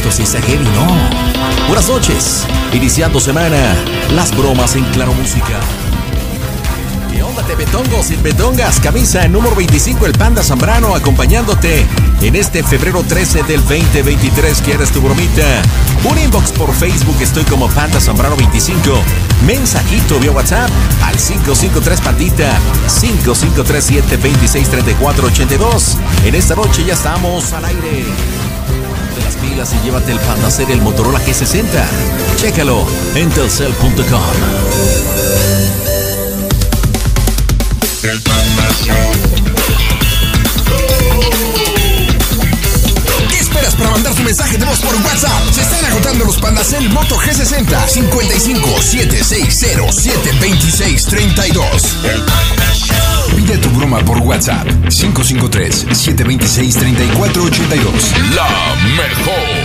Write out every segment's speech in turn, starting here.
esto sí está heavy, no. Buenas noches, iniciando semana, las bromas en Claro Música. ¿Qué onda, tebetongos y betongas? Camisa número 25, el Panda Zambrano, acompañándote en este febrero 13 del 2023. ¿Quieres tu bromita? Un inbox por Facebook, estoy como Panda Zambrano 25. Mensajito vía WhatsApp al 553 Pandita 5537263482. En esta noche ya estamos al aire. De las pilas y llévate el Panda Ser, el Motorola G60. Chécalo en telcel.com. El Panda Show. ¿Qué esperas para mandar tu mensaje de voz por WhatsApp? Se están agotando los Pandacel Moto G60 5576072632. El Panda Show. Pide tu broma por WhatsApp 553-726-3482. La mejor.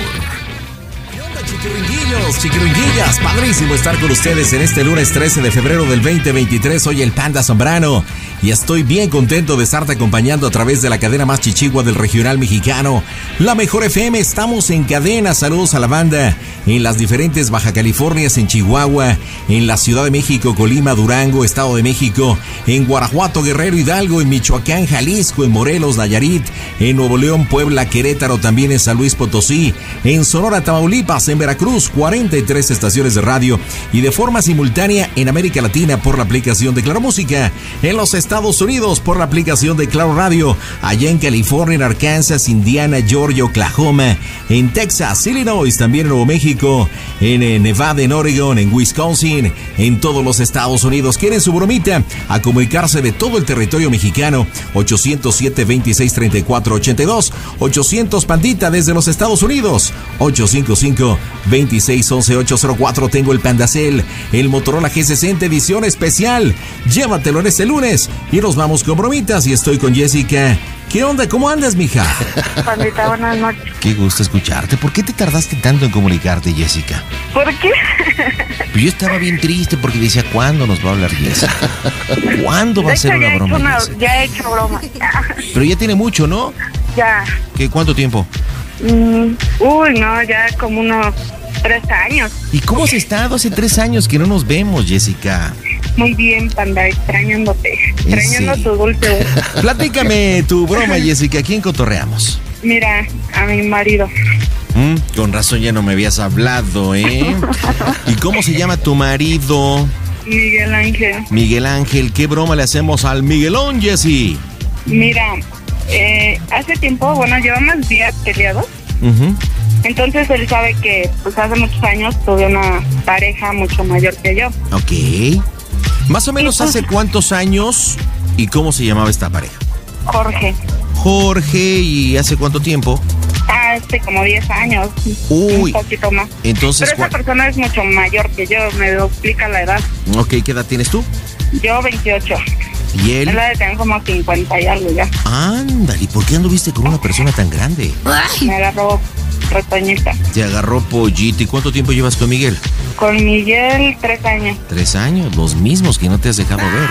Chiquiringuillas, padrísimo estar con ustedes en este lunes 13 de febrero del 2023. Soy el Panda Zambrano y estoy bien contento de estarte acompañando a través de la cadena más chichigua del regional mexicano, La Mejor FM. Estamos en cadena. Saludos a la banda en las diferentes Baja Californias, en Chihuahua, en la Ciudad de México, Colima, Durango, Estado de México, en Guanajuato, Guerrero, Hidalgo, en Michoacán, Jalisco, en Morelos, Nayarit, en Nuevo León, Puebla, Querétaro, también en San Luis Potosí, en Sonora, Tamaulipas, en Veracruz, 43 estaciones de radio y de forma simultánea en América Latina por la aplicación de Claro Música, en los Estados Unidos por la aplicación de Claro Radio, allá en California, en Arkansas, Indiana, Georgia, Oklahoma, en Texas, Illinois, también en Nuevo México, en Nevada, en Oregon, en Wisconsin, en todos los Estados Unidos. ¿Quieren su bromita? A comunicarse de todo el territorio mexicano, 807-2634-82, 800 Pandita desde los Estados Unidos, 855-2611-804. Tengo el Pandacel, el Motorola G60 edición especial. Llévatelo en este lunes y nos vamos con bromitas. Y estoy con Jessica. ¿Qué onda? ¿Cómo andas, mija? Pandita, buenas noches. Qué gusto escucharte. ¿Por qué te tardaste tanto en comunicarte, Jessica? ¿Por qué? Yo estaba bien triste porque decía, ¿cuándo nos va a hablar Jessica? ¿Cuándo va a ser una broma? Ya he hecho broma. Pero ya tiene mucho, ¿no? Ya. ¿Cuánto tiempo? Ya como unos 3 años. ¿Y cómo has estado hace 3 años que no nos vemos, Jessica? Muy bien, Panda, extrañándote. Extrañando tu dulce voz. Platícame tu broma, Jessica. ¿A quién cotorreamos? Mira, a mi marido. Con razón ya no me habías hablado, ¿eh? ¿Y cómo se llama tu marido? Miguel Ángel. Miguel Ángel, ¿qué broma le hacemos al Miguelón, Jessy? Mira, hace tiempo, llevamos días peleados. Entonces él sabe que pues hace muchos años tuve una pareja mucho mayor que yo. Ok. Más o menos hace cuántos años y cómo se llamaba esta pareja. Jorge. Jorge, ¿y hace cuánto tiempo? Hace como 10 años. Uy. Un poquito más. Entonces, pero esa persona es mucho mayor que yo, me duplica la edad. Ok, ¿qué edad tienes tú? Yo 28. ¿Y él? Él debe tener como 50 y algo ya. Ándale, ¿y por qué anduviste con una persona tan grande? Me agarró retoñita. Te agarró pollito. ¿Y cuánto tiempo llevas con Miguel? Con Miguel, 3 años. 3 años, los mismos que no te has dejado ver.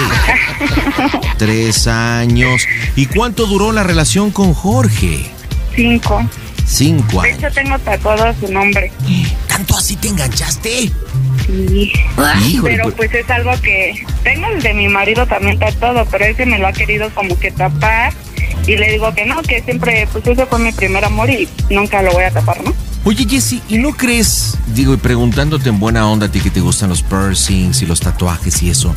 Okay. 3 años. ¿Y cuánto duró la relación con Jorge? 5. 5 años. De hecho, tengo tatuado su nombre. ¿Tanto así te enganchaste? Sí. Híjole, pero pues es algo que... Tengo el de mi marido también tatuado, pero ese me lo ha querido como que tapar. Y le digo que no, que siempre, pues ese fue mi primer amor y nunca lo voy a tapar, ¿no? Oye, Jessy, ¿y no crees, y preguntándote en buena onda a ti que te gustan los piercings y los tatuajes y eso,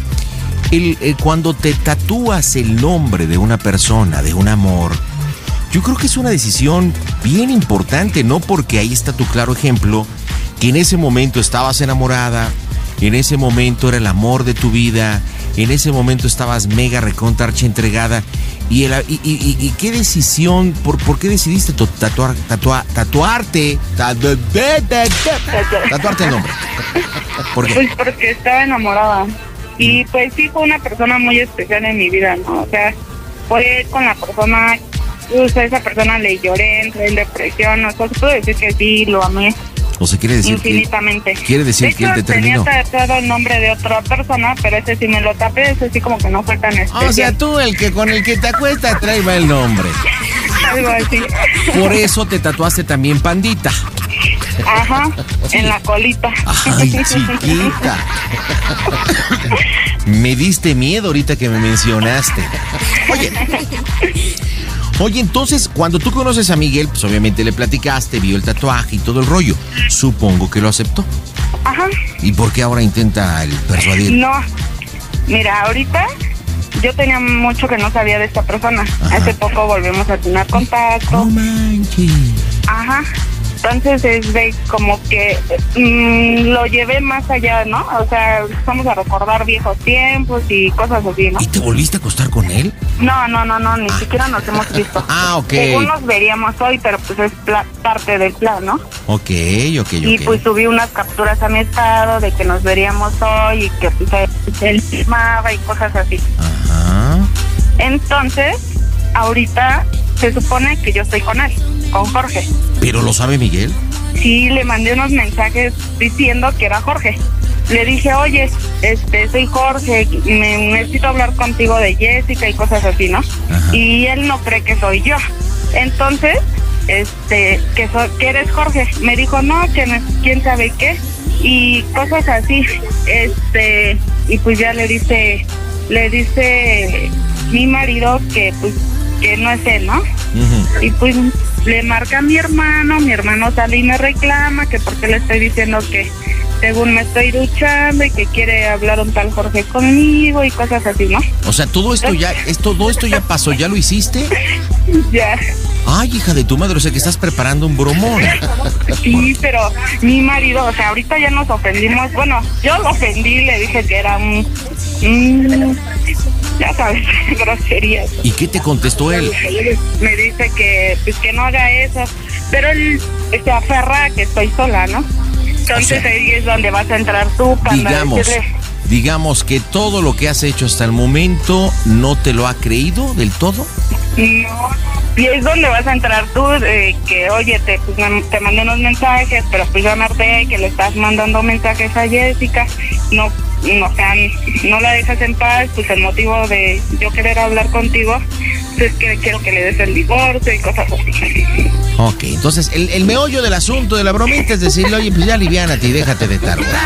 cuando te tatúas el nombre de una persona, de un amor, yo creo que es una decisión bien importante, ¿no? Porque ahí está tu claro ejemplo, que en ese momento estabas enamorada, en ese momento era el amor de tu vida, en ese momento estabas mega recontra archi entregada. ¿Y qué decisión? ¿Por qué decidiste tatuarte el nombre? ¿Por qué? Pues porque estaba enamorada. Y pues sí fue una persona muy especial en mi vida, ¿no? O sea, fue con la persona, esa persona le lloré, entré en depresión, o sea, puedo decir que sí, lo amé. O sea, quiere decir infinitamente. Quiere decir que él te terminó. Tenía tatuado el nombre de otra persona, pero ese sí me lo tapé, ese sí como que no fue tan especial. O sea, tú con el que te acuestas trae el nombre. Algo así. Por eso te tatuaste también Pandita. Ajá, en la colita. Ay, chiquita. Me diste miedo ahorita que me mencionaste. Oye, entonces, cuando tú conoces a Miguel, pues obviamente le platicaste, vio el tatuaje y todo el rollo. Supongo que lo aceptó. Ajá. ¿Y por qué ahora intenta el persuadir? No, mira, ahorita yo tenía mucho que no sabía de esta persona. Ajá. Hace poco volvimos a tener contacto. No manches. Ajá. Entonces es de como que lo llevé más allá, ¿no? O sea, vamos a recordar viejos tiempos y cosas así, ¿no? ¿Y te volviste a acostar con él? No, ni siquiera nos hemos visto. Ah, ok. Según nos veríamos hoy, pero pues es parte del plan, ¿no? Ok. Y pues subí unas capturas a mi estado de que nos veríamos hoy y que pues él filmaba y cosas así. Ajá. Entonces, ahorita se supone que yo estoy con él, con Jorge. ¿Pero lo sabe Miguel? Sí, le mandé unos mensajes diciendo que era Jorge. Le dije, oye, soy Jorge, necesito hablar contigo de Jessica y cosas así, ¿no? Ajá. Y él no cree que soy yo. Entonces, que eres Jorge. Me dijo, no, que no, quién sabe qué. Y cosas así. Y pues ya le dice mi marido que pues que no es él, ¿no? Uh-huh. Y pues le marca a mi hermano sale y me reclama que porque le estoy diciendo que según me estoy duchando y que quiere hablar un tal Jorge conmigo y cosas así, ¿no? O sea, todo esto ya pasó, ¿ya lo hiciste? Ya. Ay, hija de tu madre, o sea que estás preparando un bromón. Sí, pero mi marido, o sea, ahorita ya nos ofendimos. Bueno, yo lo ofendí, le dije que era ya sabes, groserías. ¿Y qué te contestó él? Me dice que pues que no haga eso, pero él se aferra a que estoy sola, ¿no? Entonces, o sea, ahí es donde vas a entrar tú para digamos que todo lo que has hecho hasta el momento no te lo ha creído del todo. No, y es donde vas a entrar tú, que oye, te mandé unos mensajes, pero pues yo noté que le estás mandando mensajes a Jessica, no, o sea, no la dejas en paz, pues el motivo de yo querer hablar contigo es que quiero que le des el divorcio y cosas así. Ok, entonces el meollo del asunto de la bromita es decirle, oye, pues ya aliviánate y déjate de tardar.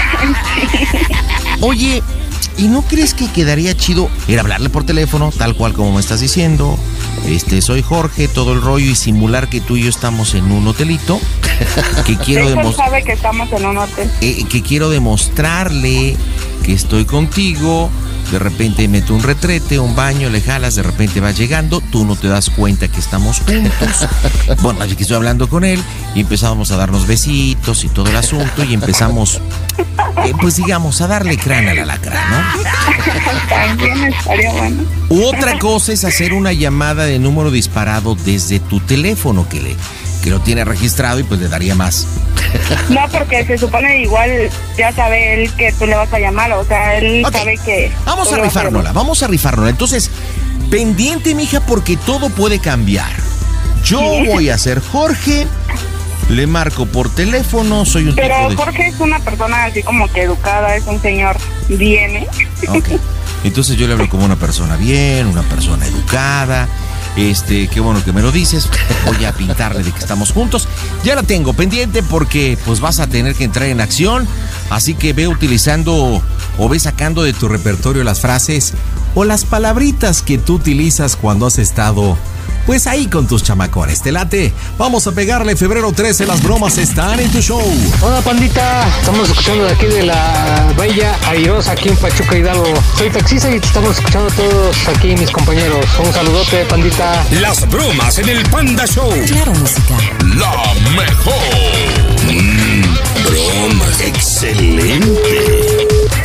Oye, ¿y no crees que quedaría chido ir a hablarle por teléfono, tal cual como me estás diciendo? Soy Jorge, todo el rollo, y simular que tú y yo estamos en un hotelito. Que quiero Él sabe que estamos en un hotel. Que quiero demostrarle que estoy contigo. De repente meto un retrete, un baño, le jalas, de repente vas llegando, tú no te das cuenta que estamos juntos. Bueno, así que estoy hablando con él y empezamos a darnos besitos y todo el asunto y empezamos, pues digamos, a darle crán al alacrán, ¿no? También estaría bueno. Otra cosa es hacer una llamada de número disparado desde tu teléfono que lo tiene registrado y pues le daría más. No, porque se supone igual ya sabe él que tú le vas a llamar, o sea, él sabe que... Vamos a rifárnosla. Entonces, pendiente, mija, porque todo puede cambiar. Yo voy a ser Jorge, le marco por teléfono, soy un Pero tipo de... Jorge es una persona así como que educada, es un señor bien, ¿eh? Ok. Entonces yo le hablo como una persona bien, una persona educada. Qué bueno que me lo dices. Voy a pintarle de que estamos juntos. Ya la tengo pendiente porque pues vas a tener que entrar en acción. Así que ve utilizando o ve sacando de tu repertorio las frases o las palabritas que tú utilizas cuando has estado pues ahí con tus chamacones. ¿Te late? Vamos a pegarle febrero 13. Las bromas están en tu show. Hola, pandita. Estamos escuchando de aquí de la Bella Airosa, aquí en Pachuca, Hidalgo. Soy taxista y te estamos escuchando todos aquí, mis compañeros. Un saludote, pandita. Las bromas en el Panda Show. Claro, música. La mejor. Bromas. Excelente.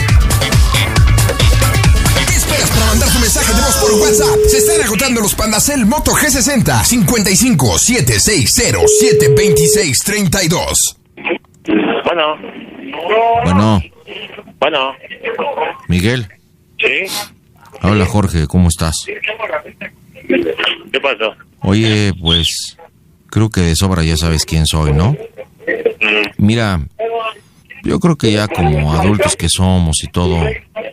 Para mandar tu mensaje de voz por WhatsApp. Se están agotando los Pandacel Moto G60 55 760 726 32. Bueno. Miguel. Sí. Hola, Jorge, ¿cómo estás? ¿Qué pasó? Oye, pues creo que de sobra ya sabes quién soy, ¿no? Mira, yo creo que ya como adultos que somos y todo,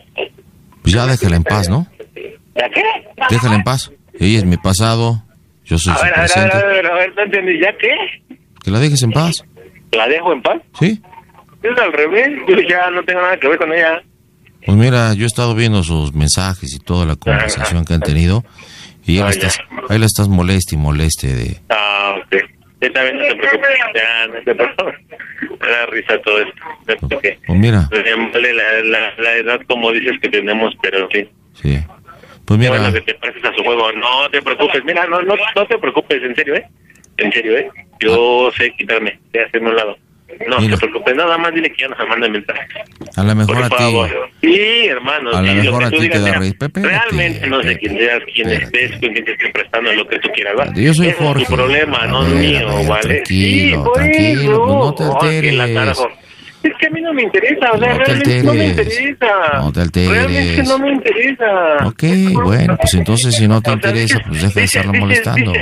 pues ya déjala en paz, ¿no? ¿Ya qué? Déjala en paz. Ella es mi pasado, Yo soy su A presente. ver, no entendí. ¿Ya qué? Que la dejes en paz. ¿La dejo en paz? ¿Sí? Es al revés. Yo ya no tengo nada que ver con ella. Pues mira, yo he estado viendo sus mensajes y toda la conversación que han tenido. Y ahí la estás moleste y moleste de... Ok. Yo también no te preocupes. Ya, no te preocupes. Me da risa todo esto. Porque Pues mira, vale la edad como dices que tenemos, pero en fin. sí. Pues mira, Bueno, que te pareces a su juego. No te preocupes. Mira, no te preocupes. En serio, ¿eh? En serio, ¿eh? Yo sé quitarme. Sé hacerme un lado. No Mira. te preocupes. Nada más dile que ya nos manden mensajes. a lo mejor Por a ti... favor. Sí, hermano. A lo sí, mejor que a tú ti te digas, da mira, risa. Espérate, realmente no sé quién seas, quién espérate. estés, con quién te estés prestando, lo que tú quieras, ¿va? Yo soy Ese Jorge. es tu problema, no A ver, mío, a ver, ¿vale? tranquilo, por tranquilo, eso. pues no te Ay, que la alteres. carajo. Es que a mí no me interesa, o sea, No te realmente no me alteres. interesa. No te alteres. Realmente no me interesa. Ok, bueno, pues entonces si no te O sea, interesa, dices- pues deja de estarlo molestando.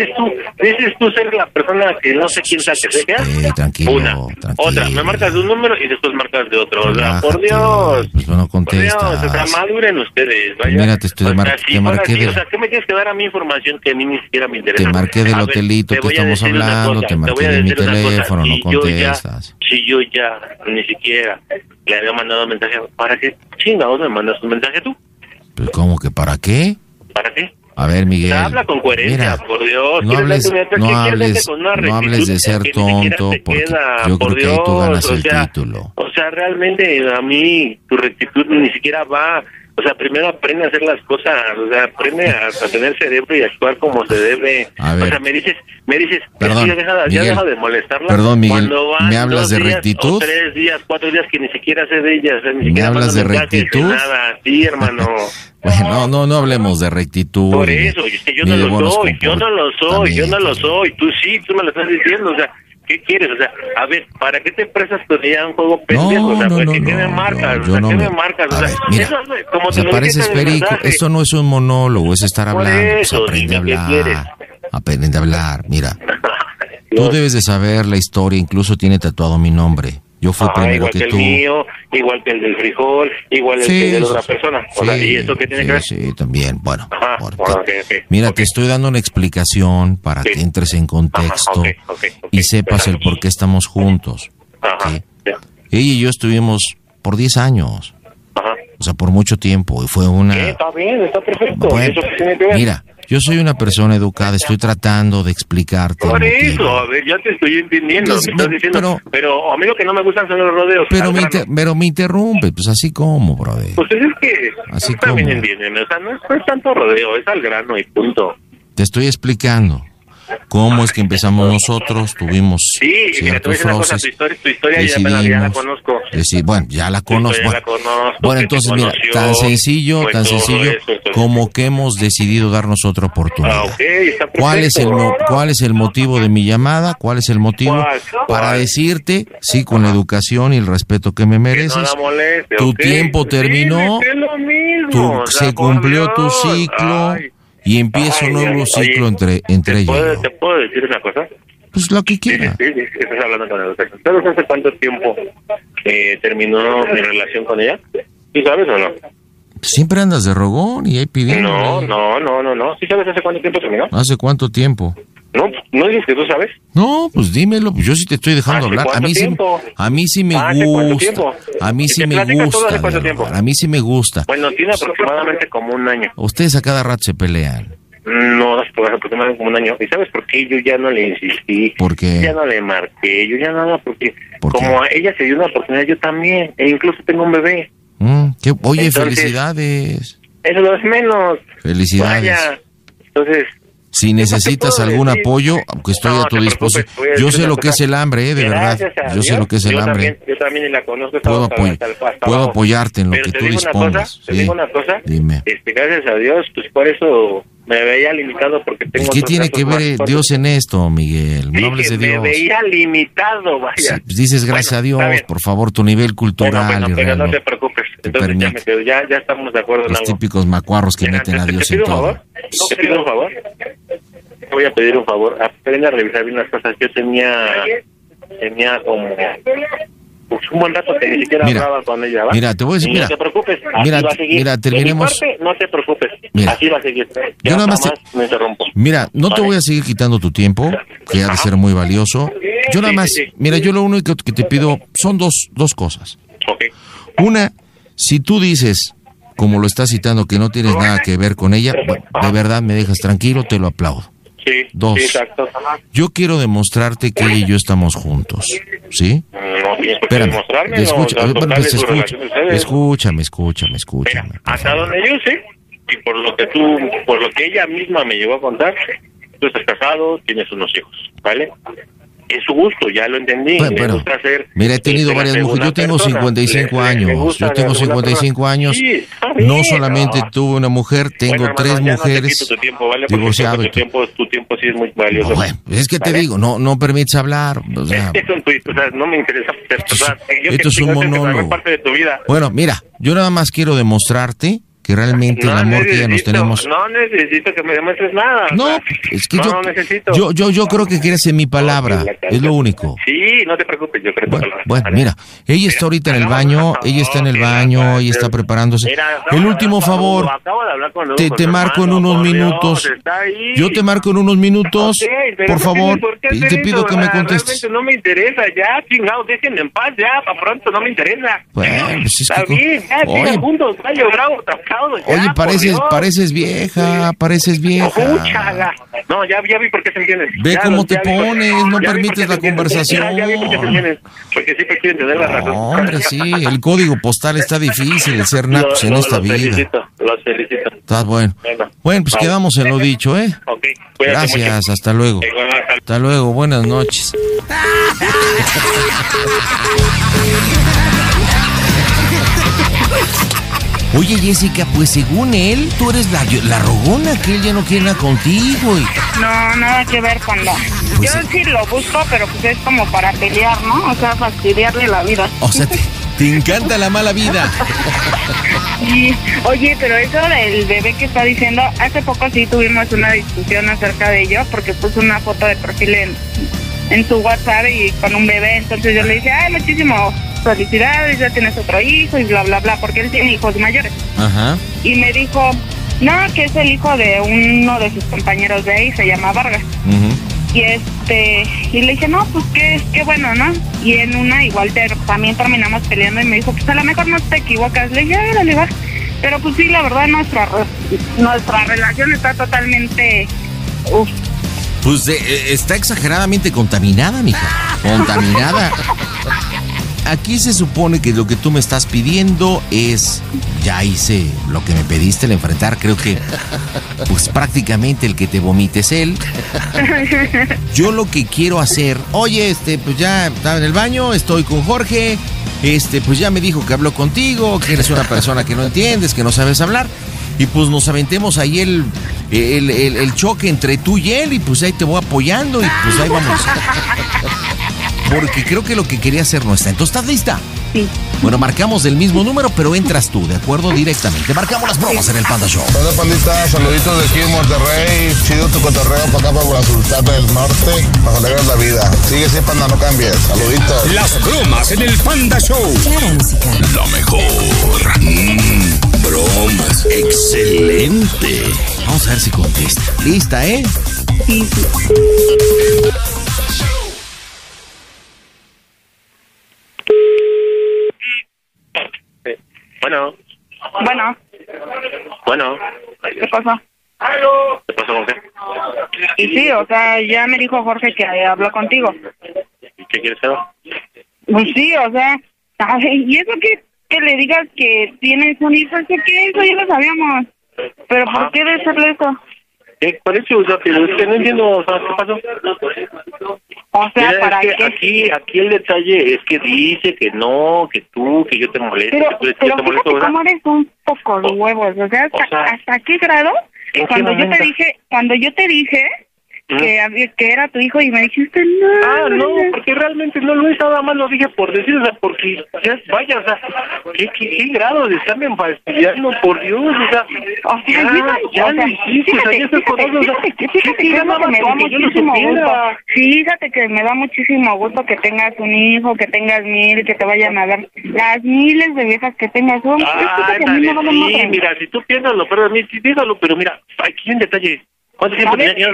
Dices tú ser la persona que no sé quién saque, ¿sí? Tranquilo, Una. tranquilo. Otra, me marcas de un número y después marcas de otro. O sea, por Relájate, Dios. pues no Por Dios, contestas. o sea, maduren ustedes, vaya. Mira, te estoy O sea, te si fuera marqué así, de- o sea, ¿qué me tienes que dar a mí información que a mí ni siquiera me interesa? Te marqué del A ver, hotelito te que voy a estamos decir una hablando, cosa, te voy marqué a de mi decir una cosa, teléfono, no si yo ya- contestas. Si yo ya ni siquiera le había mandado mensaje, ¿para qué chingados me mandas un mensaje tú? Pues ¿cómo que para qué? ¿Para qué? A ver, Miguel. Habla con coherencia, mira, por Dios. no ¿Quieres hables, darte una- no quieres darte hables, con una no hables de rectitud ser que ni siquiera tonto, te porque queda? yo Por creo que ahí tú Dios, ganas o el sea, título. O sea, realmente a mí tu rectitud ni siquiera va. O sea, primero aprende a hacer las cosas, o sea, aprende a tener cerebro y actuar como se debe. A ver. O sea, me dices, Perdón, ya deja Miguel. de molestarla. Perdón, Miguel, Cuando van ¿me hablas 2 de días, rectitud? o 3 días, 4 días que ni siquiera sé de ellas, ni ¿Me siquiera hablas mando de mensajes, rectitud? Nada, sí, hermano. Bueno, no hablemos de rectitud. Por ni de- eso, es que yo ni no de lo buenos soy, yo no lo comportamientos. soy. Tú sí, tú me lo estás diciendo, o sea, ¿qué quieres? O sea, a ver, ¿para qué te prestas con ella un juego pendejo? O sea, ¿por qué me marcas? yo O sea, no ¿qué me... me marcas? A O ver, sea, mira, eso es como o sea, te lo pareces dije en el perico. mensaje. Esto no es un monólogo, es estar Por hablando. Pues eso, aprende a dime qué quieres. hablar. Aprende a hablar. Mira, tú Dios. debes de saber la historia, incluso tiene tatuado mi nombre. Yo fui primero igual que que el tú. mío, igual que el del frijol, igual Sí, el que de la otra sí, persona. O sea, ¿y eso qué tiene que ver? Sí, también. Bueno, Ajá, porque- bueno, ok. mira, Ok. te estoy dando una explicación para Sí. que entres en contexto Ajá, ok. y sepas el por qué estamos juntos. Ajá, ¿sí? ya. Ella y yo estuvimos por 10 años, Ajá. o sea, por mucho tiempo, y fue una... Está bien, está perfecto. Bueno, ¿Eso qué tiene que ver? mira, yo soy una persona educada, estoy tratando de explicarte el Por motivo. eso, a ver, ya te estoy entendiendo, Pues, me estás diciendo, pero a mí lo que no me gustan son los rodeos. Pero al me, grano. pero me interrumpe, pues así como, brother. Pues es que, Así tú también como. entienden, o sea, no es tanto rodeo, es al grano y punto. Te estoy explicando cómo es que empezamos nosotros, tuvimos Sí, mira, te voy a ciertos decir una cosa, roces. tu historia ya la decidimos- conozco. Bueno, ya la conozco. Ya la conozco, Bueno, que entonces te mira, conoció, tan sencillo pues, todo eso, entonces. como que hemos decidido darnos otra oportunidad. Ok, está perfecto. ¿Cuál es el motivo de mi llamada? ¿Cuál es el motivo? ¿Cuál? Para ¿Cuál? decirte, sí, con la educación y el respeto que me Que mereces, no la moleste, tu ok. tiempo terminó, Dime que es lo mismo, o sea, se por cumplió tu Dios. ciclo Ay. y empieza un nuevo Oye, ciclo entre ella y yo. ¿Te puedo decir una cosa? Pues lo que quiera. Sí, estás hablando con educación. ¿Sabes hace cuánto tiempo terminó mi relación con ella? ¿Sí sabes o no? Siempre andas de rogón y ahí pidiendo. No. ¿Sí sabes hace cuánto tiempo terminó? ¿Hace cuánto tiempo? No dices que tú sabes. No, pues dímelo, pues yo sí te estoy dejando ¿Hace hablar. A cuánto mí sí, tiempo? a mí sí me ¿Hace cuánto gusta. tiempo? A mí ¿Y sí te me platicas todo gusta. hace cuánto dialogar. tiempo? A mí sí me gusta. Bueno, tiene aproximadamente como un año. Ustedes a cada rato se pelean. No, aproximadamente como un año. ¿Y sabes por qué yo ya no le insistí? ¿Por qué? Ya no le marqué, yo ya nada, porque ¿Por qué? como a ella se dio una oportunidad, yo también. E incluso tengo un bebé. Oye, Entonces- felicidades. Eso no es menos. Felicidades. Vaya. Entonces, Si necesitas puedo algún decir? apoyo, aunque estoy No a tu te disposición. preocupes, voy a Yo decir sé una lo que cosa. es el hambre, de verdad. gracias a Yo sé Dios, lo que es el hambre. Yo también la conozco. Puedo, estamos hasta puedo abajo. apoyarte en lo Pero que te tú digo una dispongas. cosa, te digo una cosa. Dime. Gracias a Dios, pues por eso me veía limitado porque tengo ¿Qué otros tiene que gastos más ver fuertes. Dios en esto, Miguel? No Sí, hables que de Dios. Me veía limitado, vaya. Sí, pues dices gracias a Bueno, está Dios, bien. por favor, tu nivel cultural y pero no real, te preocupes. te Entonces ya, permite. ya estamos de acuerdo en los algo. típicos macuarros que Mira, meten a te Dios pido en un todo. favor. Te pido un favor. Te voy a pedir un favor. Aprende a revisar bien las cosas. Yo tenía como pues, un buen rato que ni siquiera hablaba con ella, ¿va? Mira, te voy a decir, y mira, no te preocupes, así mira, va a seguir. mira, terminemos. De mi parte, no te preocupes, Mira, así va a seguir. yo nada más me interrumpo. Mira, no te voy a seguir quitando tu tiempo, que ha de ser muy valioso. Yo nada más, mira, yo lo único que te pido son dos cosas. Okay. Una, si tú dices, como lo estás citando, que no tienes nada que ver con ella, bueno, de verdad me dejas tranquilo, te lo aplaudo. Sí, Dos, sí, exacto. yo quiero demostrarte que ella y yo estamos juntos, ¿sí? No tienes por qué Espérame, demostrarme, escúchame. Mira, hasta donde yo sé, y por lo que ella misma me llegó a contar, tú estás casado, tienes unos hijos, ¿vale? Es su gusto, ya lo entendí. Bueno, me gusta hacer. Mira, he tenido varias mujeres. Yo tengo 55 años. Yo tengo 55 años. Sí, no solamente tuve una mujer, tengo 3 mujeres. No te tiempo, ¿vale? Divorciado. Tu tiempo sí es muy valioso. Bueno, es que te digo, no permites hablar. O sea, no me interesa. Esto es un monólogo. Parte de tu vida. Bueno, mira, yo nada más quiero demostrarte que realmente el amor que ya nos tenemos. No necesito que me demuestres nada. No, es que necesito. yo creo que quieres en mi palabra, es lo único. Sí, no te preocupes, yo creo que Bueno, mira, ella está ahorita en el baño, ella está preparándose. El último favor, te marco en unos minutos. Yo te marco en unos minutos, por favor, y te pido que me contestes. No me interesa, ya, chingados, déjenme en paz, ya, para pronto, no me interesa. Bueno, pues es está bien, ya, sigan juntos, Gallo Bravo, oye, pareces vieja. No, ya vi por qué se entiende. Ve cómo te pones, no permites la conversación. Ya vi por qué se entiende. Porque siempre quieren tener la razón. Hombre, sí, el código postal está difícil de ser natos en esta vida. Los felicito. Está bueno. Bueno, pues quedamos en lo dicho, ¿eh? Okay, gracias, hasta luego. Hasta luego, buenas noches. Oye, Jessica, pues según él, tú eres la rogona, que él ya no quiere nada contigo. No, nada que ver con la... Pues yo sí lo busco, pero pues es como para pelear, ¿no? O sea, fastidiarle la vida. O sea, te encanta la mala vida. Sí. Oye, pero eso del bebé que está diciendo, hace poco sí tuvimos una discusión acerca de ello, porque puso una foto de perfil en su WhatsApp y con un bebé, entonces yo le dije, ay, muchísimo felicidades, ya tienes otro hijo y bla, bla, bla, porque él tiene hijos mayores. Ajá. Y me dijo, no, que es el hijo de uno de sus compañeros de ahí, se llama Vargas. Y le dije, no, pues qué bueno, ¿no? Y en una igual también terminamos peleando y me dijo, pues a lo mejor no te equivocas. Le dije, órale, va. Pero pues sí, la verdad, nuestra relación está totalmente... Pues está exageradamente contaminada, mija. Contaminada. Aquí se supone que lo que tú me estás pidiendo es... Ya hice lo que me pediste, el enfrentar. Creo que, pues prácticamente el que te vomite es él. Yo lo que quiero hacer... Oye, pues ya estaba en el baño, estoy con Jorge. Pues ya me dijo que habló contigo, que eres una persona que no entiendes, que no sabes hablar. Y pues nos aventemos ahí el choque entre tú y él, y pues ahí te voy apoyando, y pues ahí vamos. Porque creo que lo que quería hacer no está. Entonces, ¿estás lista? Sí. Bueno, marcamos el mismo número, pero entras tú, ¿de acuerdo? Directamente. Marcamos las bromas en el Panda Show. Hola, pandita, saluditos de aquí en Monterrey. Chido tu cotorreo para acá, para la Sultana del Norte, para alegrar la vida. Sigue así, panda, no cambies. Saluditos. Las bromas en el Panda Show. Claro, música. Lo mejor. Bromas. Excelente. Vamos a ver si contesta. ¿Lista, eh? Sí. Bueno. ¿Qué pasó? ¿Qué pasó con qué? Y sí, o sea, ya me dijo Jorge que habló contigo. ¿Y qué quieres saber? Pues sí, o sea, y eso que le digas que tienes un hijo, ¿qué? Eso ya lo sabíamos. Pero ¿por qué decirle eso? ¿Qué? ¿Cuál es su pero es que no entiendo, o sea, ¿qué pasó? O sea, mira, ¿para es que qué? Aquí el detalle es que dice que no, que yo te molesto, pero que yo te molesto, fíjate cómo eres un poco de huevos, o sea, ¿hasta qué grado? Cuando yo te dije que era tu hijo y me dijiste no, porque realmente no lo es, nada más lo dije por decir, o sea, porque ya, vaya, o sea, ¿qué grado de estarme fastidiando, por Dios? O sea, ya lo hiciste, o sea, ya estás con eso, o sea, fíjate que me da muchísimo gusto. Fíjate que me da muchísimo gusto que tengas un hijo, que tengas 1000, que te vayan a dar las miles de viejas que tengas. Mira, si tú piensas lo peor de mí, sí, dígalo, pero mira, aquí un detalle. ¿Cuánto tiempo tenías?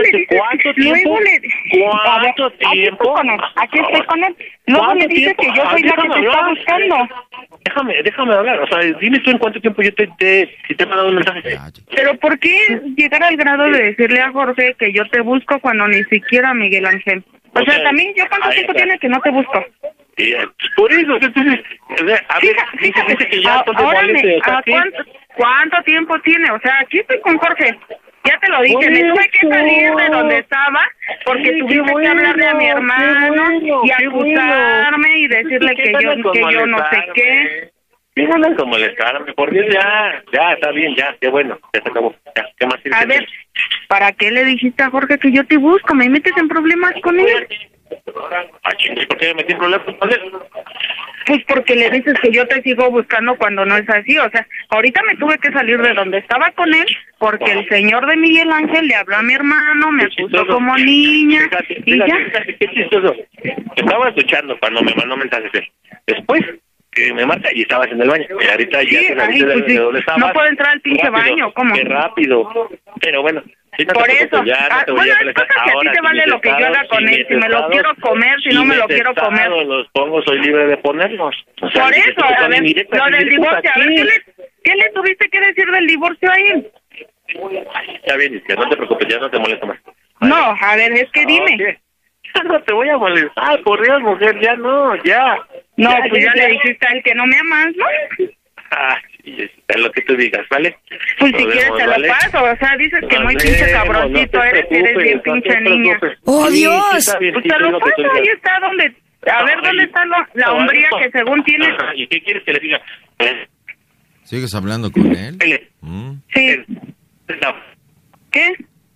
¿Cuánto tiempo? Aquí estoy con él. Luego le dices que yo soy la que te está buscando. Déjame hablar. O sea, dime tú en cuánto tiempo yo te he mandado un mensaje. Pero ¿por qué llegar al grado de decirle a Jorge que yo te busco cuando ni siquiera Miguel Ángel? O sea, también yo cuánto tiempo tiene que no te busco. Por eso, entonces, a ver, fíjate que ya ¿cuánto tiempo tiene? O sea, aquí estoy con Jorge. Ya te lo dije, me tuve que salir de donde estaba porque tuviste que hablarle a mi hermano y acusarme y decirle que yo no sé qué. Díganle como molestarme, por Dios, ya, está bien, ya, qué bueno, ya se acabó, ya, ¿qué más tienes? A ver, ¿para qué le dijiste a Jorge que yo te busco? ¿Me metes en problemas con él? ¿Por qué me metí en problemas con él? Pues porque le dices que yo te sigo buscando cuando no es así, o sea, ahorita me tuve que salir de donde estaba con él porque el señor de Miguel Ángel le habló a mi hermano, me acusó como niña, y ya. Qué chistoso. Estaba escuchando cuando me mandó mensajes él. Después que me marca y estabas en el baño. Y ahorita ya te saliste de donde estabas. No puedo entrar al pinche baño, ¿cómo? Qué rápido. Pero bueno. Por eso, bueno, es cosa que a ti te vale lo que yo haga con él, si me lo quiero comer, si no me lo quiero comer. Los pongo, soy libre de ponerlos. Por eso, a ver, lo del divorcio, a ver, ¿qué le tuviste que decir del divorcio a él? Está bien, no te preocupes, ya no te molesto más. No, a ver, es que dime. Ya no te voy a molestar, por Dios, mujer, ya no, ya. No, pues ya le dijiste a él que no me amas, ¿no? Es lo que tú digas, ¿vale? Pues si quieres te lo paso, o sea, dices que muy pinche cabroncito eres bien pinche niña. ¡Oh, Dios! Pues te lo paso, ahí está donde... A ver, ¿dónde está la hombría que según tienes? ¿Y qué quieres que le diga? ¿Sigues hablando con él? Sí. ¿Qué?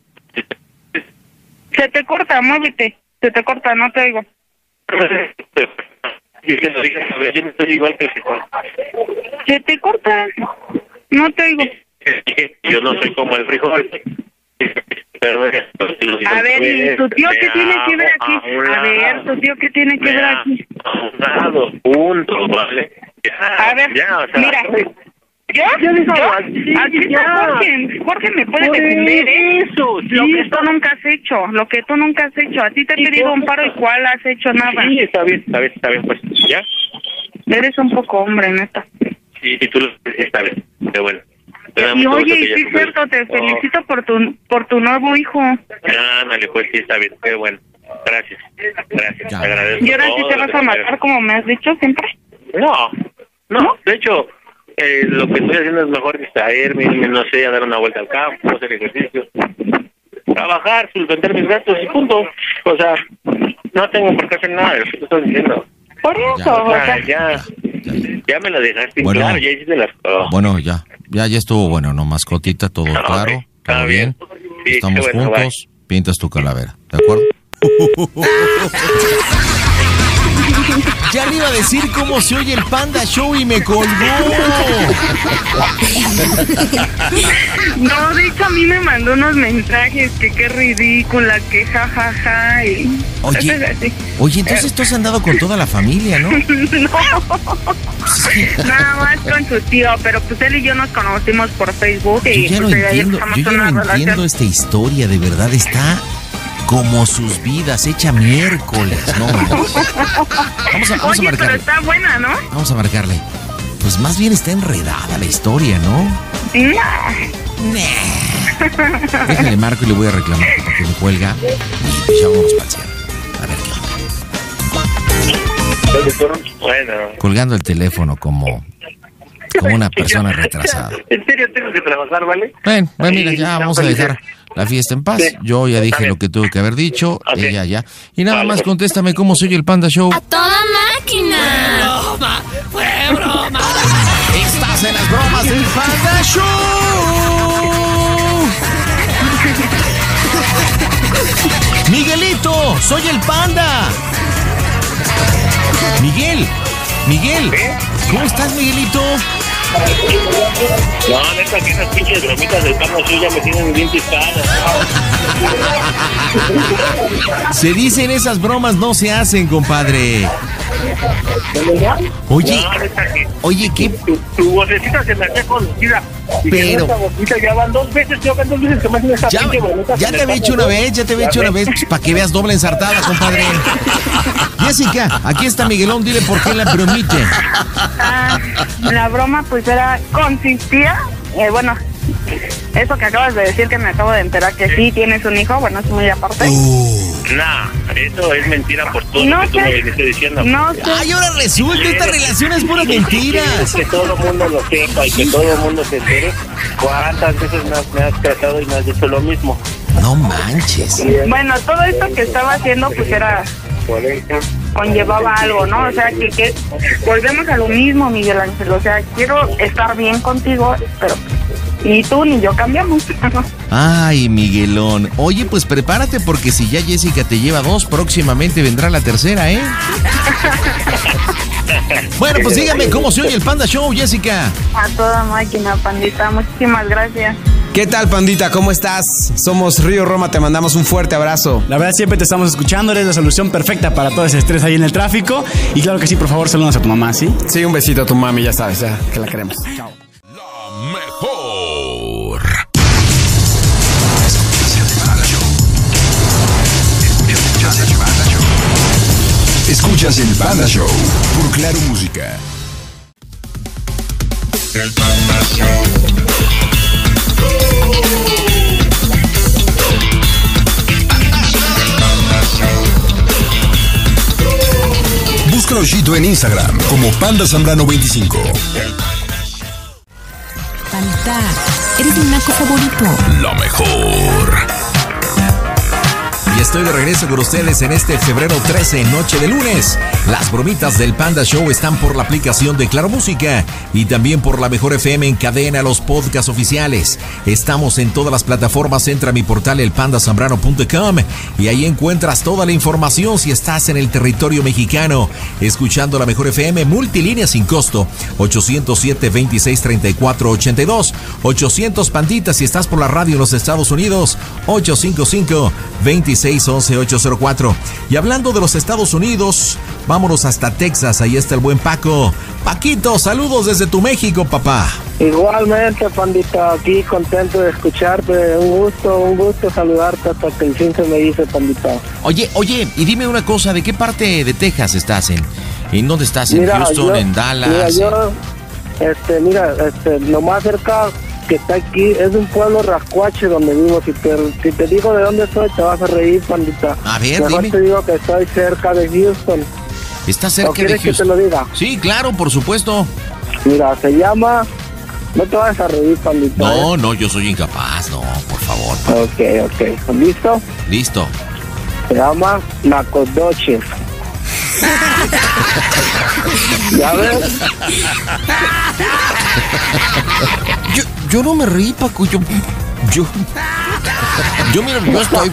Se te corta, muévete. Se te corta, no te oigo. Y que lo digas, a ver, yo no estoy igual que el frijol. Se te corta. No te oigo. Yo no soy como el frijol. Pero, a ver, ¿y tu tío qué tiene que ver aquí? A ver, ¿tu tío qué tiene que ver aquí? A un lado, punto, ¿vale? A ver, mira. ¿Yo? Aquí está Jorge me puede defender, ¿eh? Eso, sí. Lo que tú nunca has hecho, A ti te he pedido un paro y ¿cuál has hecho? Nada. Sí, está bien, pues, ¿ya? Eres un poco hombre, neta. Sí, tú lo está bien, qué bueno. Y oye, y sí es cierto, te felicito por tu nuevo hijo. Ándale, pues sí, está bien, qué bueno. Gracias, te agradezco. ¿Y ahora sí te vas a matar como me has dicho siempre? No, de hecho... lo que estoy haciendo es mejor distraerme, no sé, a dar una vuelta al campo, hacer ejercicio, trabajar, solventar mis gastos y punto. O sea, no tengo por qué hacer nada de lo que te estoy diciendo. Por eso, ya me lo dejaste claro, ya hiciste las cosas. Bueno, ya estuvo bueno, ¿no? Mascotita, todo claro, todo bien. Sí, estamos juntos, pintas tu calavera, ¿de acuerdo? Ya le iba a decir cómo se oye el Panda Show y me colgó. No, de hecho a mí me mandó unos mensajes que qué ridícula, que jajaja. Oye, entonces tú has andado con toda la familia, ¿no? No, nada más con su tío, pero pues él y yo nos conocimos por Facebook. Yo ya no entiendo esta historia, de verdad está... como sus vidas, hecha miércoles, ¿no? Vamos a marcarle. Pero está buena, ¿no? Vamos a marcarle. Pues más bien está enredada la historia, ¿no? Déjale marco y le voy a reclamar porque me cuelga y pues ya vamos para el cierre. A ver qué onda. Bueno. Colgando el teléfono como una persona retrasada. En serio tengo que trabajar, ¿vale? Bueno, mira, ya vamos a dejar la fiesta en paz. Sí. Yo ya dije lo que tuve que haber dicho. Okay. Ella ya. Y nada más contéstame cómo soy el Panda Show. ¡A toda máquina! ¡Fue broma! Estás en las bromas del Panda Show. Miguelito, soy el Panda. Miguel, ¿cómo estás, Miguelito? No, neta, que esas pinches bromitas del Panda Show ya me tienen bien pistado. Se dicen esas bromas, no se hacen, compadre. Oye, ¿qué? Tu vocecita se me hacía conocida. Pero ya van dos veces que me hacen esa pinche bromita. ya te había hecho una vez, para que veas doble ensartada, compadre. Jessica, aquí está Miguelón, dile por qué la bromita. La broma pues consistía, bueno, eso que acabas de decir, que me acabo de enterar que sí tienes un hijo, bueno, es muy aparte. Nah, eso es mentira por todo No lo que tú sé. me estoy diciendo. No sé. Ay, ahora resulta, esta relación es pura mentiras. Que todo el mundo lo sepa y que todo el mundo se entere. ¿Cuántas veces me has tratado y me has dicho lo mismo? No manches. Bueno, todo esto que estaba haciendo pues conllevaba algo, ¿no? O sea, que volvemos a lo mismo, Miguel Ángel. O sea, quiero estar bien contigo, pero ni tú ni yo cambiamos. Ay, Miguelón. Oye, pues prepárate porque si ya Jessica te lleva 2, próximamente vendrá la tercera, ¿eh? Bueno, pues dígame cómo se oye el Panda Show, Jessica. A toda máquina, Pandita. Muchísimas gracias. ¿Qué tal, Pandita? ¿Cómo estás? Somos Río Roma, te mandamos un fuerte abrazo. La verdad, siempre te estamos escuchando, eres la solución perfecta para todo ese estrés ahí en el tráfico. Y claro que sí, por favor, saludos a tu mamá, ¿sí? Sí, un besito a tu mami, ya sabes, ya, que la queremos. Chao. La mejor. Escuchas el Panda Show por Claro Música. El Panda Show. Búscalo Chito en Instagram como Panda Zambrano 25. Panda, eres mi naco favorito. La mejor. Y estoy de regreso con ustedes en este febrero 13, noche de lunes. Las bromitas del Panda Show están por la aplicación de Claro Música y también por la Mejor FM en cadena, los podcasts oficiales. Estamos en todas las plataformas. Entra a mi portal elpandazambrano.com y ahí encuentras toda la información si estás en el territorio mexicano. Escuchando la Mejor FM, multilínea sin costo, 807-2634-82. 800 Panditas si estás por la radio en los Estados Unidos, 855-2611-804. Y hablando de los Estados Unidos, vámonos hasta Texas. Ahí está el buen Paco. Paquito, saludos desde tu México, papá. Igualmente, Pandita, aquí contento de escucharte. Un gusto saludarte hasta que el fin se me dice, Pandita. Oye, y dime una cosa, ¿de qué parte de Texas estás en? ¿En dónde estás? ¿En Houston, en Dallas? Lo más cerca que está aquí es un pueblo rascuache donde vivo. Si te digo de dónde soy, te vas a reír, Pandita. A ver, mejor dime. te digo que estoy cerca de Houston. ¿Está cerca de Houston? ¿Quieres que te lo diga? Sí, claro, por supuesto. Mira, se llama... No te vas a reír, Pandita. No, yo soy incapaz, no, por favor. Ok. ¿Listo? Listo. Se llama Nacogdoches. ¿Ya ves? Yo no me reí, Paco, yo mira, yo estoy...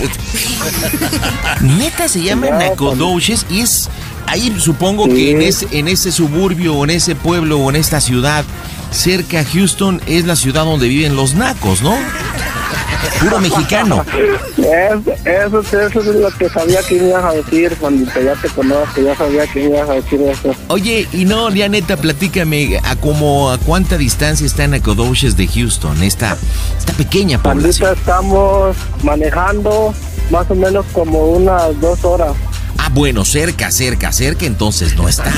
Neta se llama Nacogdoches y es... Ahí supongo que en ese suburbio o en ese pueblo o en esta ciudad cerca a Houston es la ciudad donde viven los nacos, ¿no? Puro mexicano. Eso es lo que sabía que ibas a decir, cuando ya te conozco, ya sabía que ibas a decir eso. Oye, y no, ya neta, platícame, ¿a cuánta distancia está en Nacogdoches de Houston, esta pequeña población? Ahorita estamos manejando más o menos como unas 2 horas. Ah, bueno, cerca, entonces no está.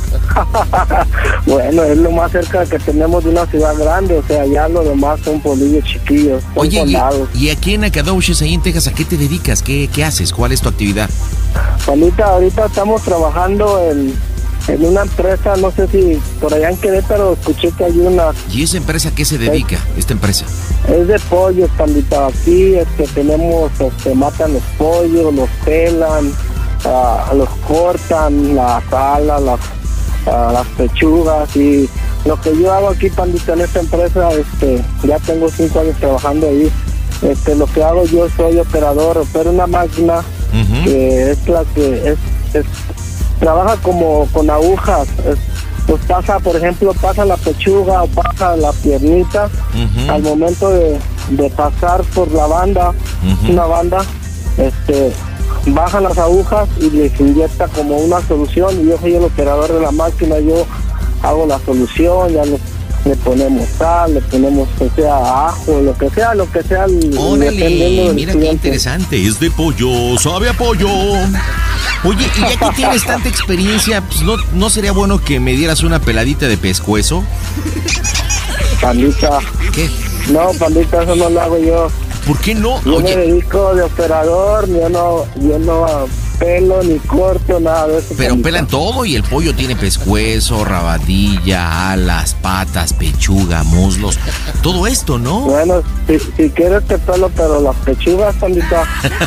Bueno, es lo más cerca que tenemos de una ciudad grande, o sea, ya lo demás son pueblillos chiquillos. Oye, y aquí en Nacogdoches, ahí en Texas, ¿a qué te dedicas? ¿Qué haces? ¿Cuál es tu actividad? Ahorita estamos trabajando en una empresa, no sé si por allá en Querétaro escuché que hay una... ¿Y esa empresa a qué se dedica, esta empresa? Es de pollos, Pandita. Aquí tenemos, matan los pollos, los pelan, los cortan, la sala, las pechugas, y lo que yo hago aquí, Pandita, en esta empresa, ya tengo 5 años trabajando ahí. lo que hago yo, soy operador, opero una máquina que es la que trabaja como con agujas. Pues pasa, por ejemplo, pasa la pechuga o pasa la piernita. Al momento de pasar por la banda, una banda, bajan las agujas y les inyecta como una solución, y yo soy el operador de la máquina. Yo hago la solución, ya le ponemos sal, le ponemos, o sea, ajo, lo que sea. Órale, mira qué interesante, es de pollo, sabe a pollo. Oye, y ya que tienes tanta experiencia, pues ¿no sería bueno que me dieras una peladita de pescuezo? Pandita. ¿Qué? No, pandita, eso no lo hago yo. ¿Por qué no? Yo Oye, me dedico de operador, yo no pelo ni corto, nada de eso. pero pandita. pelan todo y el pollo tiene pescuezo, rabadilla, alas, patas, pechuga, muslos, todo esto, ¿no? Bueno, si quieres te pelo, pero las pechugas, pandita.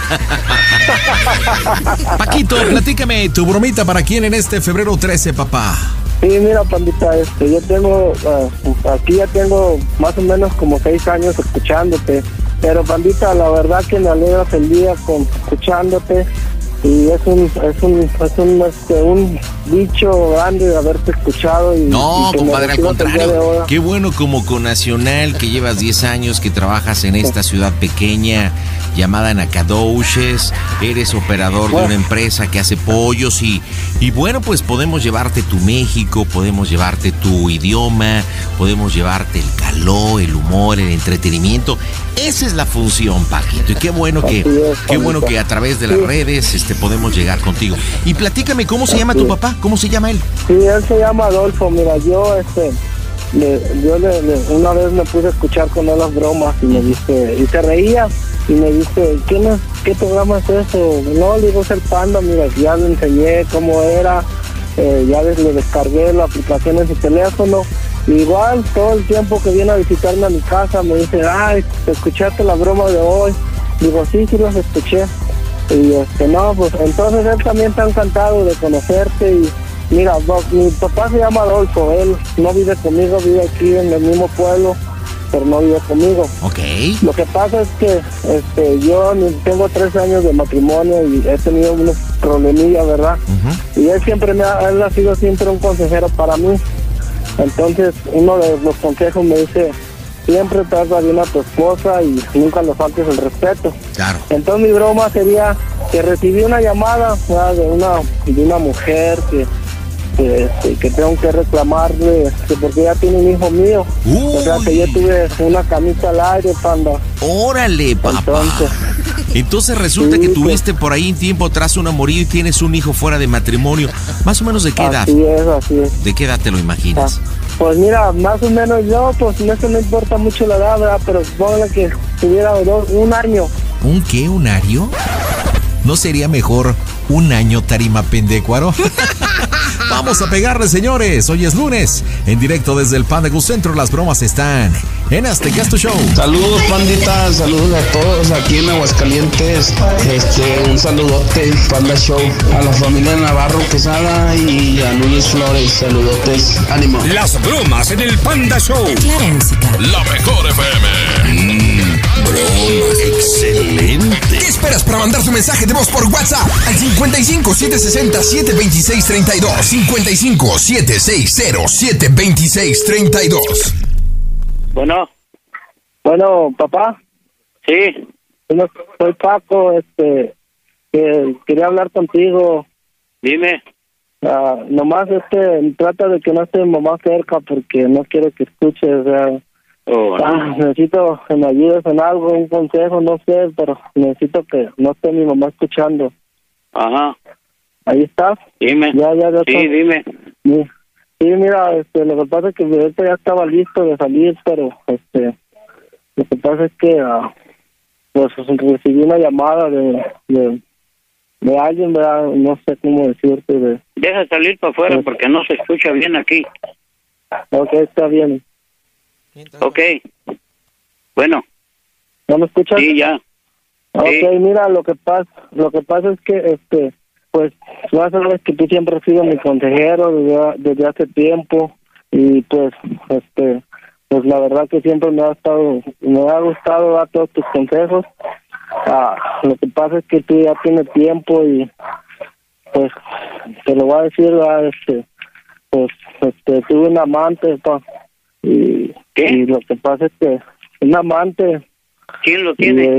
Paquito, platícame tu bromita para quién en este febrero 13, papá. Sí, mira, pandita, yo tengo, aquí ya tengo más o menos como 6 años escuchándote, pero pandita, la verdad que me alegras el día escuchándote, y es un dicho grande de haberte escuchado. No, y compadre, al contrario, qué bueno como Conacional, que llevas 10 años, que trabajas en esta ciudad pequeña llamada Nacadouches, eres operador de una empresa que hace pollos y bueno, pues podemos llevarte tu México, podemos llevarte tu idioma, podemos llevarte el calor, el humor, el entretenimiento. Esa es la función, Paquito, y qué bueno que a través de las redes podemos llegar contigo. Y platícame, ¿cómo se llama tu papá? ¿Cómo se llama él? Sí, él se llama Adolfo. Mira, yo una vez me puse a escuchar con él las bromas y me dice, y se reía y me dice, ¿qué programa es eso? No, le digo, es el Panda. Mira, ya le enseñé cómo era, ya le descargué la aplicación en su teléfono. Igual todo el tiempo que viene a visitarme a mi casa me dice, ay, ¿escuchaste la broma de hoy? Digo, sí las escuché. Y no, pues entonces él también está encantado de conocerte. Y mira, mi papá se llama Adolfo, él no vive conmigo, vive aquí en el mismo pueblo, pero no vive conmigo. Ok. Lo que pasa es que yo tengo 13 años de matrimonio y he tenido unos problemillas, ¿verdad? Y él ha sido siempre un consejero para mí. Entonces, uno de los consejos me dice, siempre trata bien a tu esposa y nunca le faltes el respeto. Claro. Entonces mi broma sería que recibí una llamada, ¿verdad?, de una mujer que tengo que reclamarle, porque ella tiene un hijo mío. O sea, que yo tuve una camisa al aire, Panda. Órale, papá. Entonces resulta que tuviste por ahí un tiempo atrás un amorío y tienes un hijo fuera de matrimonio. ¿Más o menos de qué edad? Así es. ¿De qué edad te lo imaginas? Pues mira, más o menos yo, pues eso no importa mucho la edad, ¿verdad? Pero póngale que tuviera un año. ¿Un qué? ¿Un año? ¿No sería mejor un año tarima pendecuaro? Vamos a pegarle, señores. Hoy es lunes. En directo desde el Panda Go Centro, las bromas están en Aztecasto Show. Saludos, panditas. Saludos a todos aquí en Aguascalientes. Un saludote, Panda Show. A la familia Navarro Quesada y a Luis Flores. Saludotes. Ánimo. Las bromas en el Panda Show. Clara música. La mejor FM. Broma. Excelente. ¿Qué esperas para mandar tu mensaje de voz por WhatsApp? Al 55 760 726 32. 55 760 726 32. Bueno, papá. Sí. Soy Paco, quería hablar contigo. Dime. Nomás trata de que no esté mamá cerca porque no quiero que escuches. Necesito que me ayudes en algo, un consejo, no sé, pero necesito que no esté mi mamá escuchando. Ajá. ¿Ahí estás? Dime. Ya sí, dime. Sí, mira, lo que pasa es que ahorita ya estaba listo de salir, pero lo que pasa es que pues recibí una llamada de alguien, ¿verdad? No sé cómo decirte. Deja salir para afuera porque no se escucha bien aquí. Ok, está bien. Ok. Bueno. ¿No me escuchas? Sí, ya. Ok, sí. Mira, lo que pasa es que pues ya sabes que tú siempre has sido mi consejero desde hace tiempo y pues pues la verdad que siempre me ha gustado dar todos tus consejos. Lo que pasa es que tú ya tienes tiempo y pues te lo voy a decir, tuve un amante, pa, y lo que pasa es que un amante. ¿Quién lo tiene?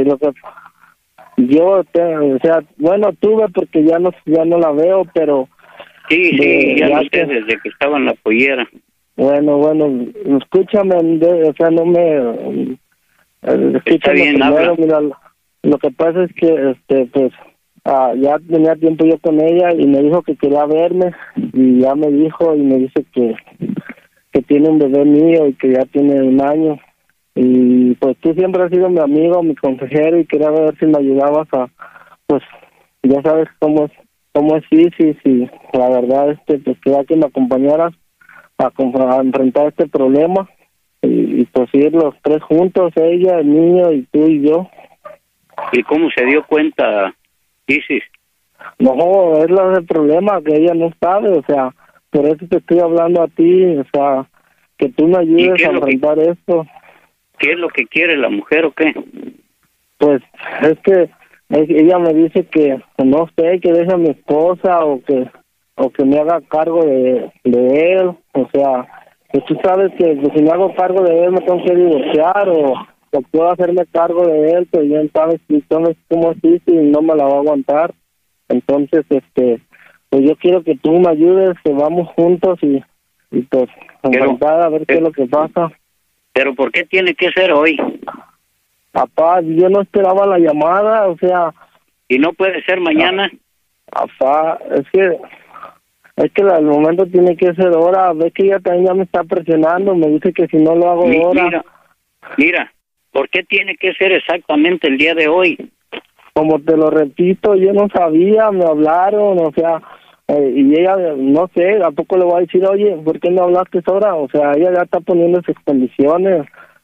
Bueno, tuve porque ya no la veo, pero sí, ya lo sé, desde que estaba en la pollera. Bueno, escúchame, no me... Está bien, habla. Mira, lo que pasa es que, ya tenía tiempo yo con ella y me dijo que quería verme, y ya me dijo y me dice que tiene un bebé mío y que ya tiene 1 año. Y pues tú siempre has sido mi amigo, mi consejero, y quería ver si me ayudabas pues ya sabes cómo es Isis, y la verdad, pues quería que me acompañaras a enfrentar este problema y pues ir los 3 juntos, ella, el niño y tú y yo. ¿Y cómo se dio cuenta Isis? No, es el problema, que ella no sabe, o sea, por eso te estoy hablando a ti, o sea, que tú me ayudes a enfrentar esto. ¿Qué es lo que quiere la mujer o qué? Pues es que ella me dice que no sé, que deje a mi esposa o que me haga cargo de él, o sea, que tú sabes que pues, si me hago cargo de él me tengo que divorciar o puedo hacerme cargo de él, pero ya sabes cómo es y no me la va a aguantar. Entonces, pues yo quiero que tú me ayudes, que vamos juntos y pues enfrentar a ver qué es lo que pasa. ¿Pero por qué tiene que ser hoy? Papá, yo no esperaba la llamada, o sea... ¿Y no puede ser mañana? Papá, es que el momento tiene que ser ahora. Ves que ella también ya me está presionando, me dice que si no lo hago ahora... Mira, ¿por qué tiene que ser exactamente el día de hoy? Como te lo repito, yo no sabía, me hablaron, o sea... y ella, no sé, ¿a poco le voy a decir, oye, ¿por qué no hablaste ahora? O sea, ella ya está poniendo sus condiciones.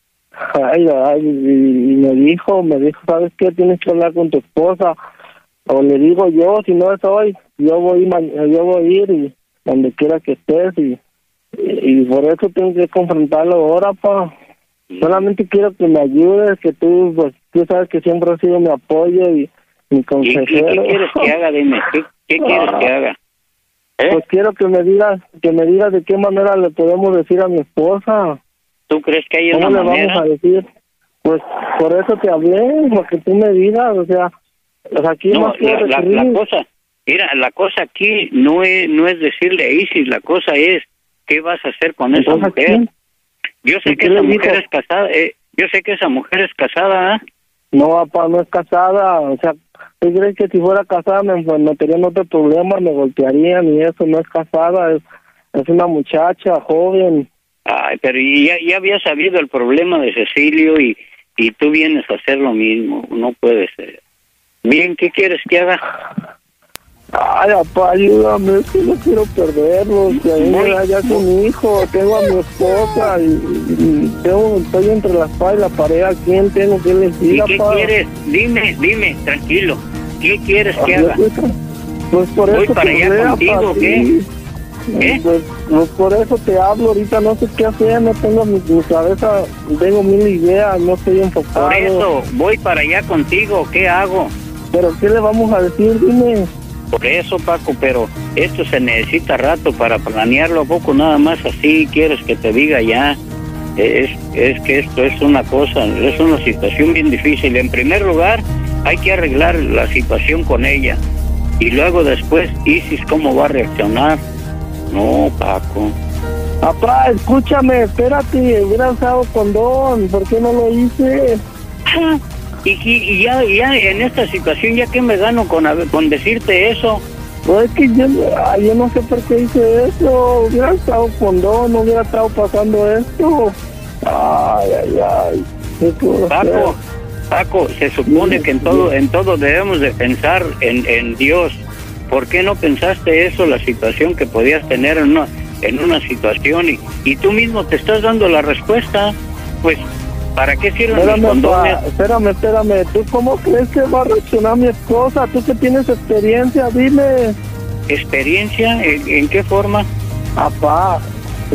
Y me dijo, ¿sabes qué? Tienes que hablar con tu esposa. O le digo yo, si no es hoy, yo voy a ir y donde quiera que estés. Y por eso tengo que confrontarlo ahora, pa. Solamente quiero que me ayudes, que tú sabes que siempre has sido mi apoyo y mi consejero. ¿Y qué quieres que haga? Dime, ¿qué quieres que haga? Pues quiero que me digas de qué manera le podemos decir a mi esposa. ¿Tú crees que hay una manera? ¿Cómo le vamos a decir? Pues por eso te hablé, para que tú me digas, o sea aquí no, la cosa aquí no es decirle a Isis, la cosa es ¿qué vas a hacer con esa mujer? Yo sé que esa mujer es casada, ¿eh? No, papá, no es casada, o sea, ¿tú crees que si fuera casada me metería en otro problema, me golpearían y eso? No es casada, es una muchacha joven. Ay, pero ya había sabido el problema de Cecilio y tú vienes a hacer lo mismo, no puede ser. Bien, ¿qué quieres que haga? Ay, papá, ayúdame, es que no quiero perderlo, ya soy mi hijo, tengo a mi esposa y estoy entre la espada y la pared. ¿A quién tengo que elegir, ¿Y qué quieres? Dime, tranquilo, ¿qué quieres que haga? Pues por ¿Voy eso para allá contigo o qué? ¿Qué? Pues por eso te hablo, ahorita no sé qué hacer, no tengo mi cabeza, tengo 1000 ideas, no estoy enfocado. Por eso, voy para allá contigo, ¿qué hago? ¿Pero qué le vamos a decir? Dime. Por eso, Paco, pero esto se necesita rato para planearlo. ¿A poco nada más así quieres que te diga ya? Es que esto es una cosa, es una situación bien difícil. En primer lugar, hay que arreglar la situación con ella. Y luego después, Isis, ¿cómo va a reaccionar? No, Paco. Papá, escúchame, espérate, hubiera usado condón, ¿por qué no lo hice? Y ya en esta situación, ¿ya qué me gano con decirte eso? Pues es que yo no sé por qué hice eso, hubiera estado condón, no hubiera estado pasando esto. Ay. Paco, se supone que en todo debemos de pensar en Dios. ¿Por qué no pensaste eso, la situación que podías tener en una situación y tú mismo te estás dando la respuesta? Pues, ¿para qué sirven los condones? Espérame, ¿tú cómo crees que va a reaccionar mi esposa? Tú que tienes experiencia, dime. ¿Experiencia? ¿En qué forma? Papá,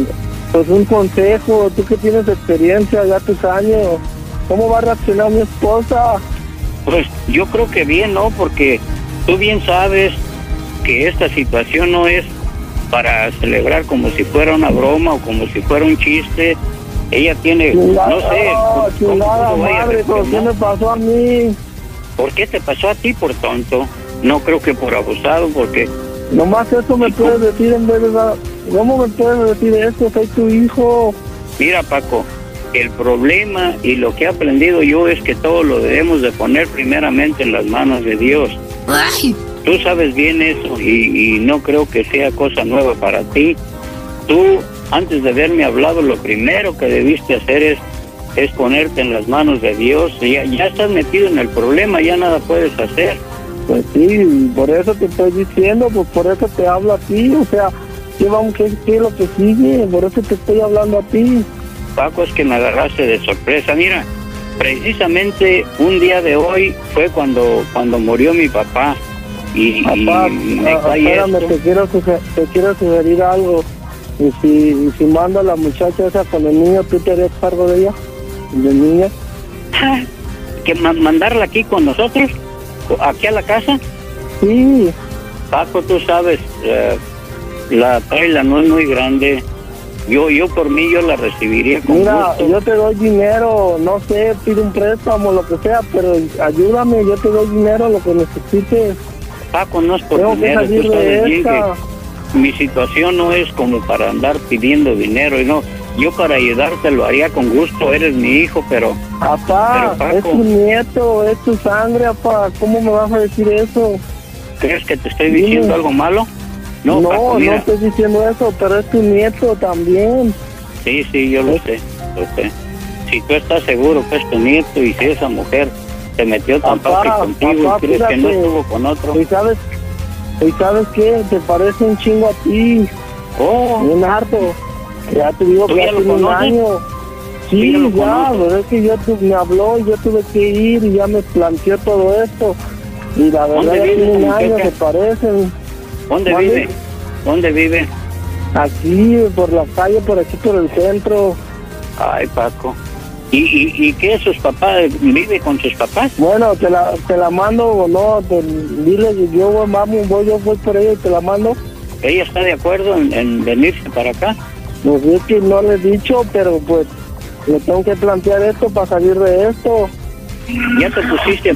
Pues un consejo, tú que tienes experiencia, ya tus años, ¿cómo va a reaccionar mi esposa? Pues yo creo que bien, ¿no? Porque tú bien sabes que esta situación no es para celebrar como si fuera una broma o como si fuera un chiste. Ella tiene, chulada, no sé, chulada madre, ¿pero qué me pasó a mí? ¿Por qué te pasó a ti por tonto? No creo que por abusado, porque... Nomás eso me puedes decir en vez de... ¿Cómo me puedes decir eso? Soy tu hijo. Mira, Paco, el problema y lo que he aprendido yo es que todo lo debemos de poner primeramente en las manos de Dios. Ay. Tú sabes bien eso y no creo que sea cosa nueva para ti. Tú, antes de haberme hablado, lo primero que debiste hacer es ponerte en las manos de Dios. Ya estás metido en el problema, ya nada puedes hacer. Pues sí, por eso te estoy diciendo, pues por eso te hablo a ti, o sea, ¿qué es lo que sigue? Por eso te estoy hablando a ti. Paco, es que me agarraste de sorpresa. Mira, precisamente un día de hoy fue cuando murió mi papá. Papá, espérame, te quiero sugerir algo. Y si mando a la muchacha esa con el niño, ¿tú te harías cargo de ella? ¿De niña? ¿Que mandarla aquí con nosotros? ¿Aquí a la casa? Sí. Paco, tú sabes, la traila no es muy grande. Yo por mí, yo la recibiría con Mira, gusto. yo te doy dinero, no sé, pido un préstamo, lo que sea, pero ayúdame, yo te doy dinero, lo que necesites. Paco, no es por Tengo dinero, que salir tú sabes de bien esta. que mi situación no es como para andar pidiendo dinero, y no, yo para ayudarte lo haría con gusto, eres mi hijo, pero... Papá, Paco, es tu nieto, es tu sangre, papá, ¿cómo me vas a decir eso? ¿Crees que te estoy diciendo algo malo? No, Paco, no mira. estoy diciendo eso, pero es tu nieto también. Sí, yo lo sé. Si tú estás seguro que es tu nieto y si esa mujer se metió tan fácil contigo y crees que no estuvo con otro... ¿Y sabes qué? Te parece un chingo a ti. Bien harto. Ya te digo que ya tiene un año. Sí, ya, pero es que me habló y yo tuve que ir y ya me planteó todo esto. Y la verdad ya tiene un año, se parecen. ¿Dónde vive? Aquí, por la calle, por aquí, por el centro. Ay, Paco. ¿Y qué? ¿Sus papás? ¿Vive con sus papás? Bueno, te la mando o no, dile que yo voy por ella y te la mando. ¿Ella está de acuerdo en venirse para acá? Pues es que no le he dicho, pero pues le tengo que plantear esto para salir de esto. Ya te pusiste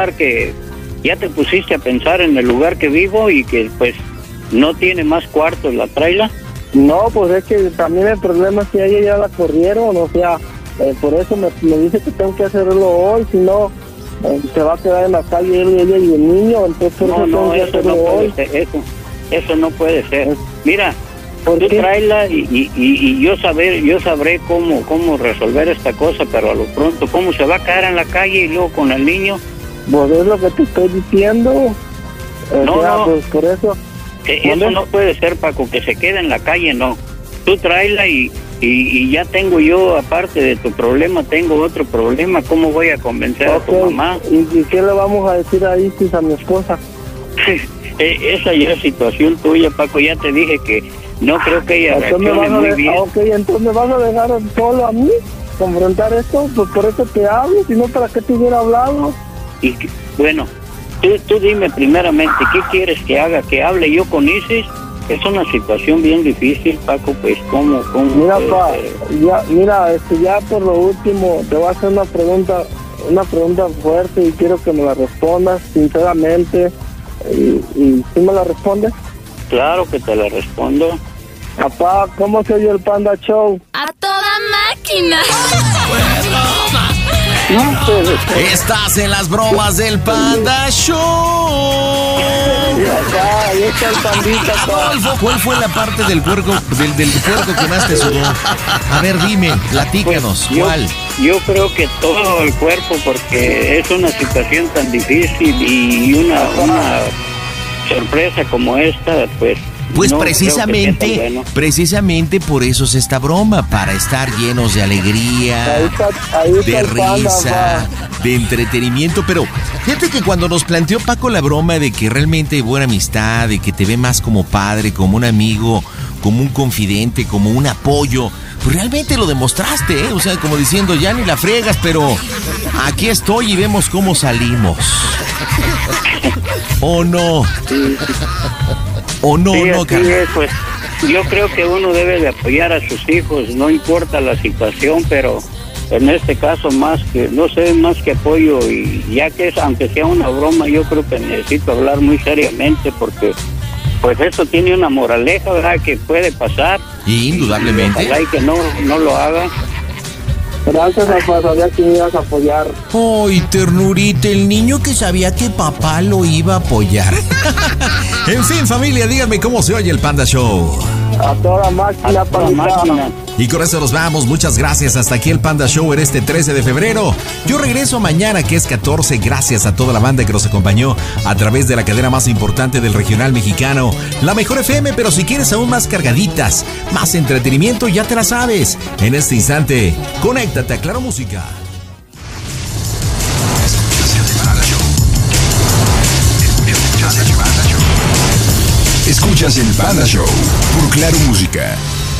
a pensar en el lugar que vivo y que pues no tiene más cuartos la traila. No, pues es que también el problema es que a ella ya la corrieron, o sea, por eso me dice que tengo que hacerlo hoy, si no se va a quedar en la calle ella y el niño, entonces por eso tengo que hacerlo hoy. Eso no puede ser. Mira, tú tráela y yo sabré cómo resolver esta cosa, pero a lo pronto, ¿cómo se va a quedar en la calle y luego con el niño? Pues es lo que te estoy diciendo. No. Pues por eso. Eso no puede ser, Paco, que se quede en la calle, no. Tú tráela y ya tengo yo, aparte de tu problema, tengo otro problema. ¿Cómo voy a convencer a tu mamá? ¿Y qué le vamos a decir ahí a mi esposa? Esa ya es situación tuya, Paco. Ya te dije que no creo que ella reaccione muy bien. Ok, entonces me vas a dejar solo a mí confrontar esto, pues por eso te hablo, si no, ¿para qué te hubiera hablado? Y bueno, tú dime primeramente, ¿qué quieres que haga? ¿Que hable yo con Isis? Es una situación bien difícil, Paco, pues ¿cómo? Mira, ya por lo último, te voy a hacer una pregunta fuerte y quiero que me la respondas sinceramente. ¿Y tú me la respondes? Claro que te la respondo. Papá, ¿cómo se oye el Panda Show? ¡A toda máquina! Estás en las bromas del Panda Show. Ahí está el pandita, ¿Cuál fue la parte del puerco que más te sudó? A ver, dime, platícanos, pues, ¿cuál? Yo creo que todo el cuerpo, porque es una situación tan difícil y una sorpresa como esta, pues no precisamente por eso es esta broma, para estar llenos de alegría, de risa, de entretenimiento. Pero fíjate que cuando nos planteó Paco la broma de que realmente hay buena amistad, de que te ve más como padre, como un amigo, como un confidente, como un apoyo. Pues realmente lo demostraste, ¿eh? O sea, como diciendo, ya ni la friegas, pero aquí estoy y vemos cómo salimos. ¿O no? ¿O no, sí, no, carnal? Pues, yo creo que uno debe de apoyar a sus hijos, no importa la situación, pero en este caso más que apoyo, y ya que es, aunque sea una broma, yo creo que necesito hablar muy seriamente, porque pues esto tiene una moraleja, ¿verdad?, que puede pasar. Y indudablemente. Ojalá y que no lo haga. Gracias, papá, sabía que me ibas a apoyar. ¡Ay, ternurita! El niño que sabía que papá lo iba a apoyar. En fin, familia, díganme cómo se oye el Panda Show. A toda máquina, Pandita. Y con eso nos vamos. Muchas gracias. Hasta aquí el Panda Show en este 13 de febrero. Yo regreso mañana, que es 14. Gracias a toda la banda que nos acompañó a través de la cadena más importante del regional mexicano, la Mejor FM. Pero si quieres aún más cargaditas, más entretenimiento, ya te la sabes. En este instante, conéctate a Claro Música. Escuchas el Panda Show por Claro Música.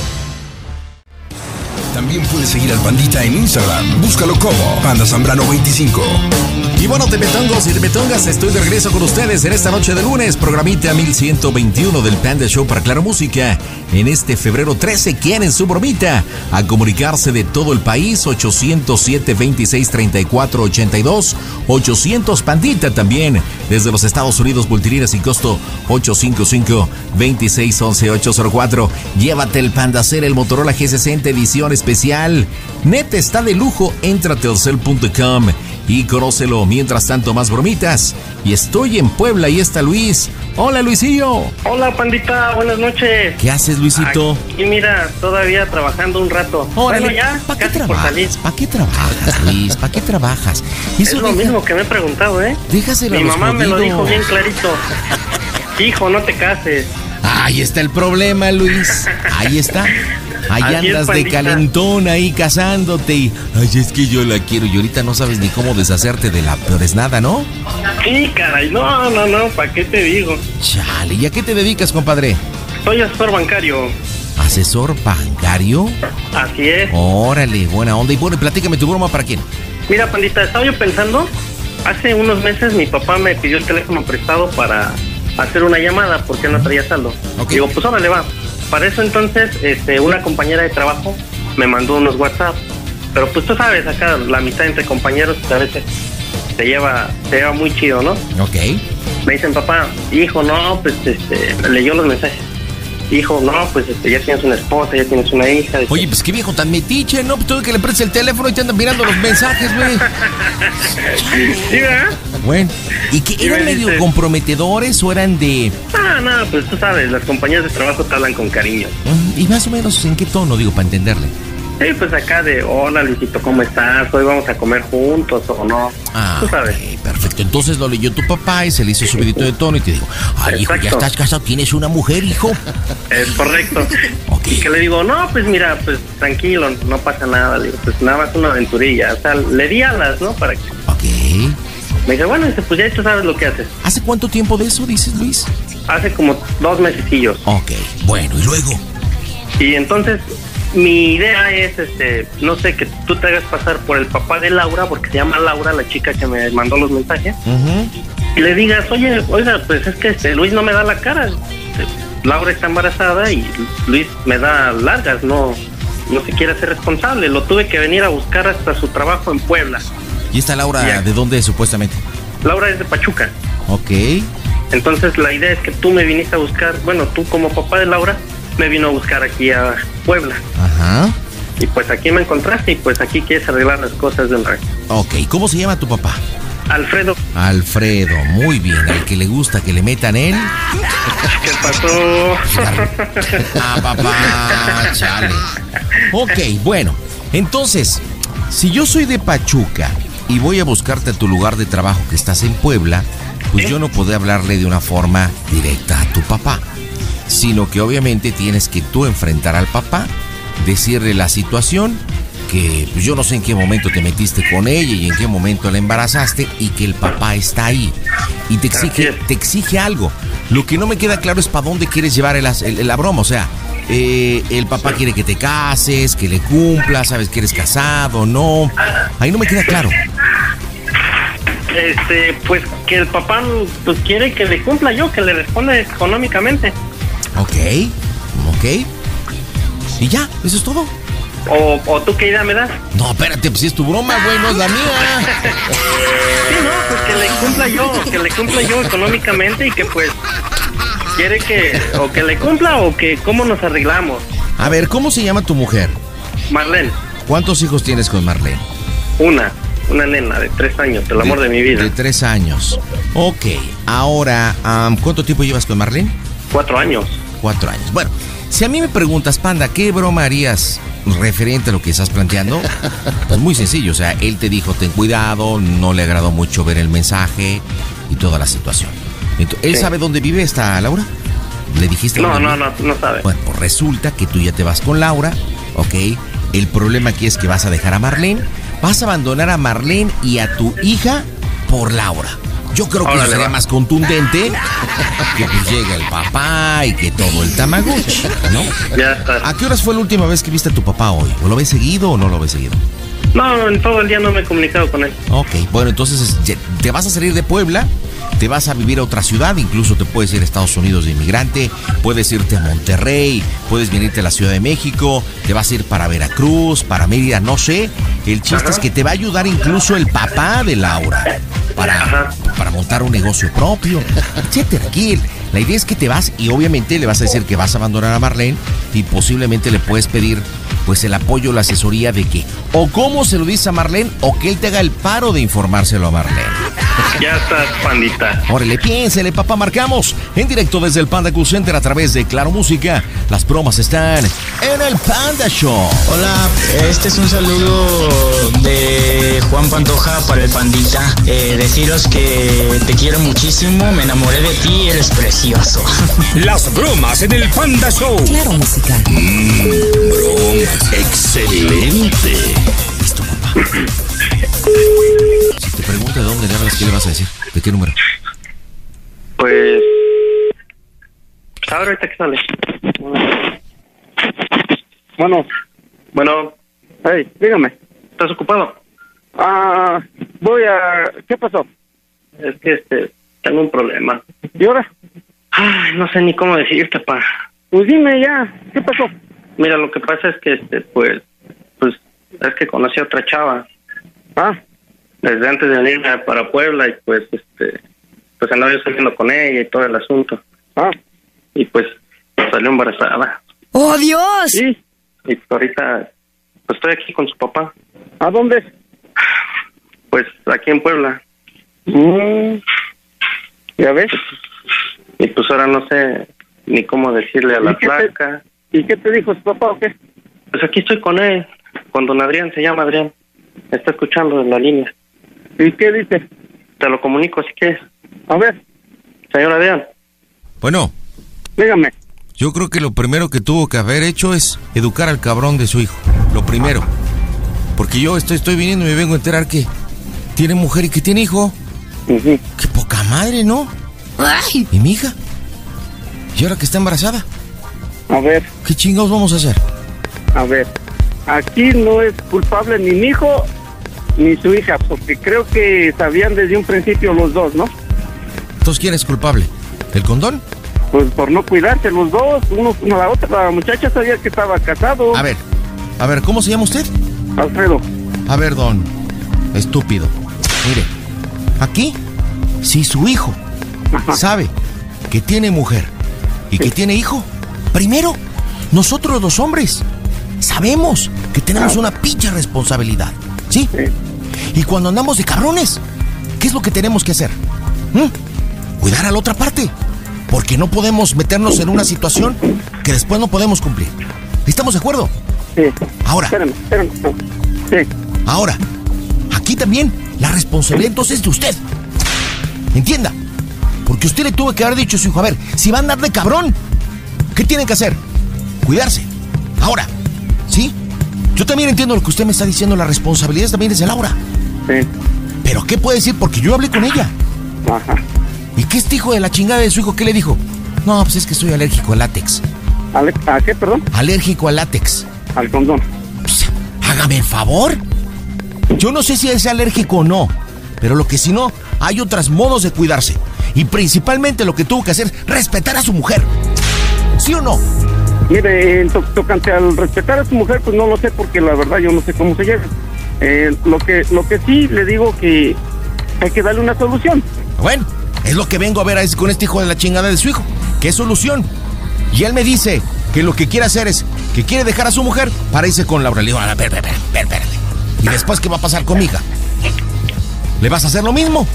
También puedes seguir al Pandita en Instagram. Búscalo como Panda Zambrano 25. Y bueno, tepetongos y tepetongas, estoy de regreso con ustedes en esta noche de lunes, programita 1121 del Panda Show para Claro Música. En este febrero 13, quieren su bromita a comunicarse de todo el país, 807-2634-82, 800 Pandita también, desde los Estados Unidos, multilínea sin costo, 855-2611-804. Llévate el Pandacel, el Motorola G60 edición especial. Neta está de lujo, entra a telcel.com y conócelo. Mientras tanto, más bromitas. Y estoy en Puebla y está Luis. Hola, Luisillo. Hola, Pandita, buenas noches. ¿Qué haces, Luisito? Y mira, todavía trabajando un rato. Órale, bueno, ya, ¿para qué trabajas? ¿Para qué trabajas, Luis? ¿Para qué trabajas? Eso es lo mismo que me he preguntado, ¿eh? Déjaselo. Mi mamá me lo dijo bien clarito. Hijo, no te cases. Ahí está el problema, Luis. Ahí está. Ahí andas de calentón ahí casándote y... Ay, es que yo la quiero y ahorita no sabes ni cómo deshacerte de la peor es nada, ¿no? Sí, caray, no, ¿para qué te digo? Chale, ¿y a qué te dedicas, compadre? Soy asesor bancario. ¿Asesor bancario? Así es. Órale, buena onda. Y bueno, platícame tu broma, ¿para quién? Mira, Pandita, estaba yo pensando, hace unos meses mi papá me pidió el teléfono prestado para hacer una llamada porque no traía saldo. Okay. Digo, pues órale, va. Para eso entonces, una compañera de trabajo me mandó unos WhatsApp. Pero pues tú sabes, acá la amistad entre compañeros a veces se lleva muy chido, ¿no? Ok. Me dicen, papá, hijo, no, pues leyó los mensajes. Hijo, no, pues ya tienes una esposa, ya tienes una hija. Oye, pues qué viejo tan metiche, ¿no? Pues tú que le prestes el teléfono y te andan mirando los mensajes, güey. ¿Sí, verdad? Bueno, ¿y qué eran medio comprometedores o eran de...? No, pues tú sabes, las compañías de trabajo te hablan con cariño. ¿Y más o menos en qué tono, digo, para entenderle? Sí, pues acá de, hola, Luisito, ¿cómo estás? Hoy vamos a comer juntos o no. Tú sabes. Okay, perfecto. Entonces lo leyó tu papá y se le hizo subidito de tono y te dijo, ay, hijo, ya estás casado, tienes una mujer, hijo. Es correcto. Okay. Y que le digo, no, pues mira, pues tranquilo, no pasa nada. Le digo, pues nada más una aventurilla. O sea, le di alas, ¿no? Para que... Ok. Me dice, bueno, pues ya tú sabes lo que haces. ¿Hace cuánto tiempo de eso, dices, Luis? Hace como 2 mesecillos. Ok, bueno, ¿y luego? Y entonces... mi idea es, no sé, que tú te hagas pasar por el papá de Laura, porque se llama Laura, la chica que me mandó los mensajes, y le digas, oiga, pues es que Luis no me da la cara. Laura está embarazada y Luis me da largas, no se quiere hacer responsable. Lo tuve que venir a buscar hasta su trabajo en Puebla. ¿Y esta Laura de dónde es, supuestamente? Laura es de Pachuca. Ok. Entonces la idea es que tú me viniste a buscar, bueno, tú como papá de Laura, me vino a buscar aquí a Puebla. Ajá. Y pues aquí me encontraste y pues aquí quieres arreglar las cosas de un rato. Ok, ¿cómo se llama tu papá? Alfredo. Alfredo, muy bien. Al que le gusta que le metan él. ¿Qué pasó? Papá, chale. Ok, bueno. Entonces, si yo soy de Pachuca y voy a buscarte a tu lugar de trabajo que estás en Puebla, pues yo no puedo hablarle de una forma directa a tu papá, sino que obviamente tienes que tú enfrentar al papá, decirle la situación, que pues yo no sé en qué momento te metiste con ella y en qué momento la embarazaste y que el papá está ahí y te exige algo. Lo que no me queda claro es para dónde quieres llevar la broma, o sea, el papá quiere que te cases, que le cumplas, sabes que eres casado, no. Ahí no me queda claro. Pues que el papá pues quiere que le cumpla yo, que le responda económicamente. Ok. Y ya, eso es todo. ¿O tú qué idea me das? No, espérate, pues si es tu broma, güey, no es la mía. Sí, no, pues que le cumpla yo económicamente y que pues quiere que o que le cumpla o que cómo nos arreglamos. A ver, ¿cómo se llama tu mujer? Marlene. ¿Cuántos hijos tienes con Marlene? Una nena de 3 años, el amor de mi vida. De 3 años. Ok, ahora, ¿cuánto tiempo llevas con Marlene? 4 años. 4 años. Bueno, si a mí me preguntas, Panda, ¿qué broma harías referente a lo que estás planteando? Pues muy sencillo, o sea, él te dijo, ten cuidado, no le agradó mucho ver el mensaje y toda la situación. Entonces, ¿él sabe dónde vive esta Laura? ¿Le dijiste? No sabe. Bueno, pues resulta que tú ya te vas con Laura, ¿ok? El problema aquí es que vas a dejar a Marlene, vas a abandonar a Marlene y a tu hija por Laura. Yo creo que sería más contundente que pues llegue el papá y que todo el Tamagotchi, ¿no? Ya está. ¿A qué horas fue la última vez que viste a tu papá hoy? ¿O lo ves seguido o no lo ves seguido? No, en todo el día no me he comunicado con él. Ok, bueno, entonces te vas a salir de Puebla, te vas a vivir a otra ciudad, incluso te puedes ir a Estados Unidos de inmigrante, puedes irte a Monterrey, puedes venirte a la Ciudad de México, te vas a ir para Veracruz, para Mérida, no sé. El chiste es que te va a ayudar incluso el papá de Laura para montar un negocio propio, etcétera. Aquí la idea es que te vas y obviamente le vas a decir que vas a abandonar a Marlene y posiblemente le puedes pedir pues el apoyo, la asesoría de que o cómo se lo dice a Marlene o que él te haga el paro de informárselo a Marlene. Ya estás, pandita. Órale, piénsele, papá, marcamos en directo desde el Panda Cool Center a través de Claro Música. Las bromas están en el Panda Show. Hola, este es un saludo de Juan Pantoja para el Pandita. Deciros que te quiero muchísimo, me enamoré de ti, eres precioso. Las bromas en el Panda Show. Claro Música. Bromas. Excelente. Listo, papá. Si te pregunta de dónde le hablas, ¿qué le vas a decir? ¿De qué número? Pues ahorita que sale. Bueno. Hey, dígame. ¿Estás ocupado? ¿Qué pasó? Es que tengo un problema. ¿Y ahora? Ay, no sé ni cómo decirte, pa. Pues dime ya, ¿qué pasó? Mira, lo que pasa es que pues es que conocí a otra chava. Desde antes de venirme para Puebla y pues andaba yo saliendo con ella y todo el asunto. Y pues salió embarazada. ¡Oh, Dios! Sí. Y pues ahorita pues estoy aquí con su papá. ¿A dónde? Pues aquí en Puebla. ¿Ya ves? Y pues ahora no sé ni cómo decirle a la flaca. ¿Y qué te dijo su papá o qué? Pues aquí estoy con él, con don Adrián, se llama Adrián. Me está escuchando en la línea. ¿Y qué dice? Te lo comunico si quieres. A ver. Señor Adrián. Bueno. Dígame. Yo creo que lo primero que tuvo que haber hecho es educar al cabrón de su hijo. Lo primero. Porque yo estoy viniendo y me vengo a enterar que tiene mujer y que tiene hijo. Qué poca madre, ¿no? Ay. ¿Y mi hija? ¿Y ahora que está embarazada? A ver. ¿Qué chingados vamos a hacer? A ver. Aquí no es culpable ni mi hijo ni su hija, porque creo que sabían desde un principio los dos, ¿no? Entonces, ¿quién es culpable? ¿El condón? Pues por no cuidarse los dos. La otra muchacha sabía que estaba casado. A ver, ¿cómo se llama usted? Alfredo. A ver, don estúpido. Mire, aquí, si su hijo sabe que tiene mujer y que tiene hijo, primero, nosotros los hombres sabemos que tenemos una pinche responsabilidad, ¿sí? Y cuando andamos de cabrones, ¿qué es lo que tenemos que hacer? Cuidar a la otra parte, porque no podemos meternos en una situación que después no podemos cumplir. ¿Estamos de acuerdo? Sí. Ahora. Espérame. Sí. Ahora, aquí también la responsabilidad entonces es de usted. Entienda, porque usted le tuvo que haber dicho a su hijo, a ver, si va a andar de cabrón, ¿qué tienen que hacer? Cuidarse. Ahora, ¿sí? Yo también entiendo lo que usted me está diciendo, la responsabilidad también es de Laura. Sí. Pero ¿qué puede decir? Porque yo hablé con ella. Ajá. ¿Y qué este hijo de la chingada de su hijo qué le dijo? No, pues es que soy alérgico al látex. ¿A qué, perdón? Alérgico al látex. Al condón. Pues, hágame el favor. Yo no sé si es alérgico o no, pero lo que si no, hay otros modos de cuidarse. Y principalmente lo que tuvo que hacer, respetar a su mujer. ¿Sí o no? Mire, tocante al respetar a su mujer, pues no lo sé, porque la verdad yo no sé cómo se lleva. Lo que sí le digo que hay que darle una solución. Bueno, es lo que vengo a ver con este hijo de la chingada de su hijo. ¿Qué solución? Y él me dice que lo que quiere hacer es que quiere dejar a su mujer para irse con Laura. Le digo, espérate. ¿Y después qué va a pasar con mi hija? ¿Le vas a hacer lo mismo?